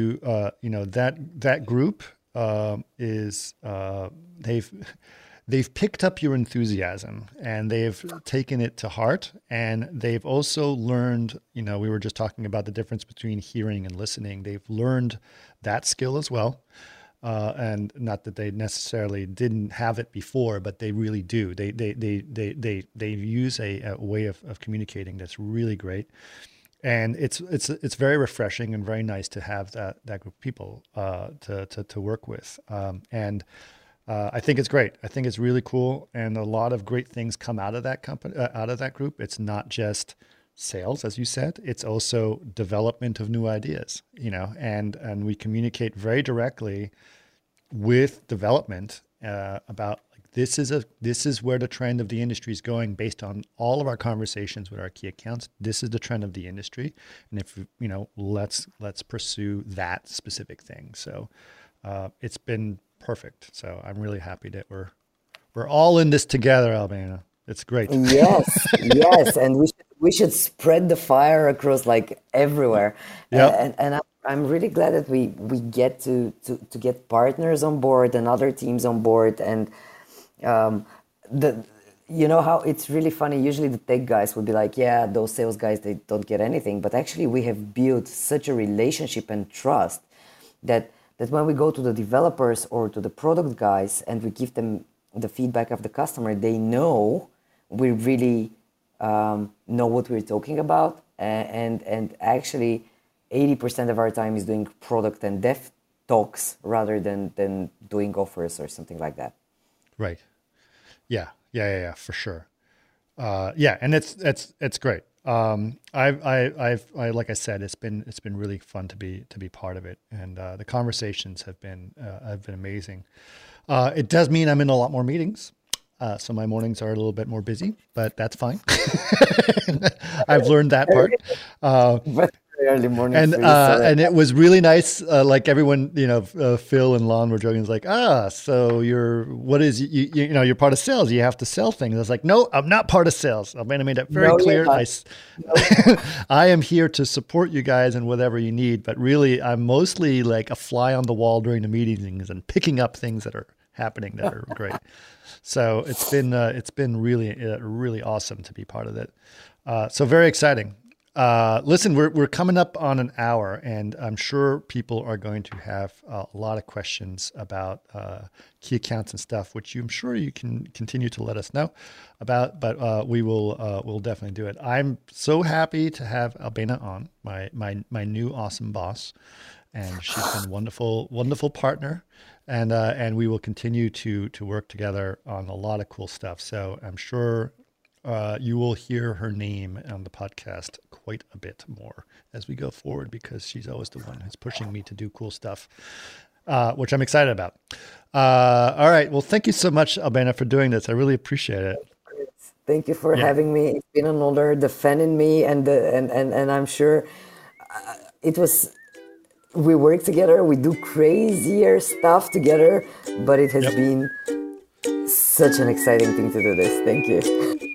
that group is they've picked up your enthusiasm and they've taken it to heart, and they've also learned, we were just talking about the difference between hearing and listening. They've learned that skill as well. And not that they necessarily didn't have it before, but they really do. They use a way of communicating that's really great. And it's very refreshing and very nice to have that group of people to work with. I think it's great. I think it's really cool, and a lot of great things come out of that company, out of that group. It's not just sales, as you said. It's also development of new ideas, and we communicate very directly with development about this is where the trend of the industry is going based on all of our conversations with our key accounts. This is the trend of the industry, and if let's pursue that specific thing. So it's been perfect. So I'm really happy that we're all in this together, Albana. It's great. Yes, and we should spread the fire across like everywhere. Yep. And I'm really glad that we get to get partners on board and other teams on board. And how it's really funny. Usually the tech guys would be like, yeah, those sales guys, they don't get anything. But actually we have built such a relationship and trust that when we go to the developers or to the product guys and we give them the feedback of the customer, they know we really know what we're talking about. And actually 80% of our time is doing product and dev talks rather than doing offers or something like that. Right. Yeah, for sure. And it's great. I've like I said, it's been really fun to be part of it, and the conversations have been amazing. It does mean I'm in a lot more meetings, so my mornings are a little bit more busy, but that's fine. I've learned that part. early morning. And it was really nice. Like everyone, Phil and Lon were joking. It's like, so you're part of sales. You have to sell things. I was like, no, I'm not part of sales. I made that very clear. I am here to support you guys in whatever you need. But really, I'm mostly like a fly on the wall during the meetings and picking up things that are happening that are great. So it's been really awesome to be part of it. So very exciting. Listen, we're coming up on an hour, and I'm sure people are going to have a lot of questions about key accounts and stuff, which I'm sure you can continue to let us know about. But we'll definitely do it. I'm so happy to have Albena on, my new awesome boss, and she's been a wonderful partner. And we will continue to work together on a lot of cool stuff. So I'm sure you will hear her name on the podcast quite a bit more as we go forward, because she's always the one who's pushing me to do cool stuff, which I'm excited about. All right. Well, thank you so much, Albena, for doing this. I really appreciate it. Thank you for having me. It's been an honor defending me, and I'm sure it was. We work together, we do crazier stuff together, but it has been such an exciting thing to do this. Thank you.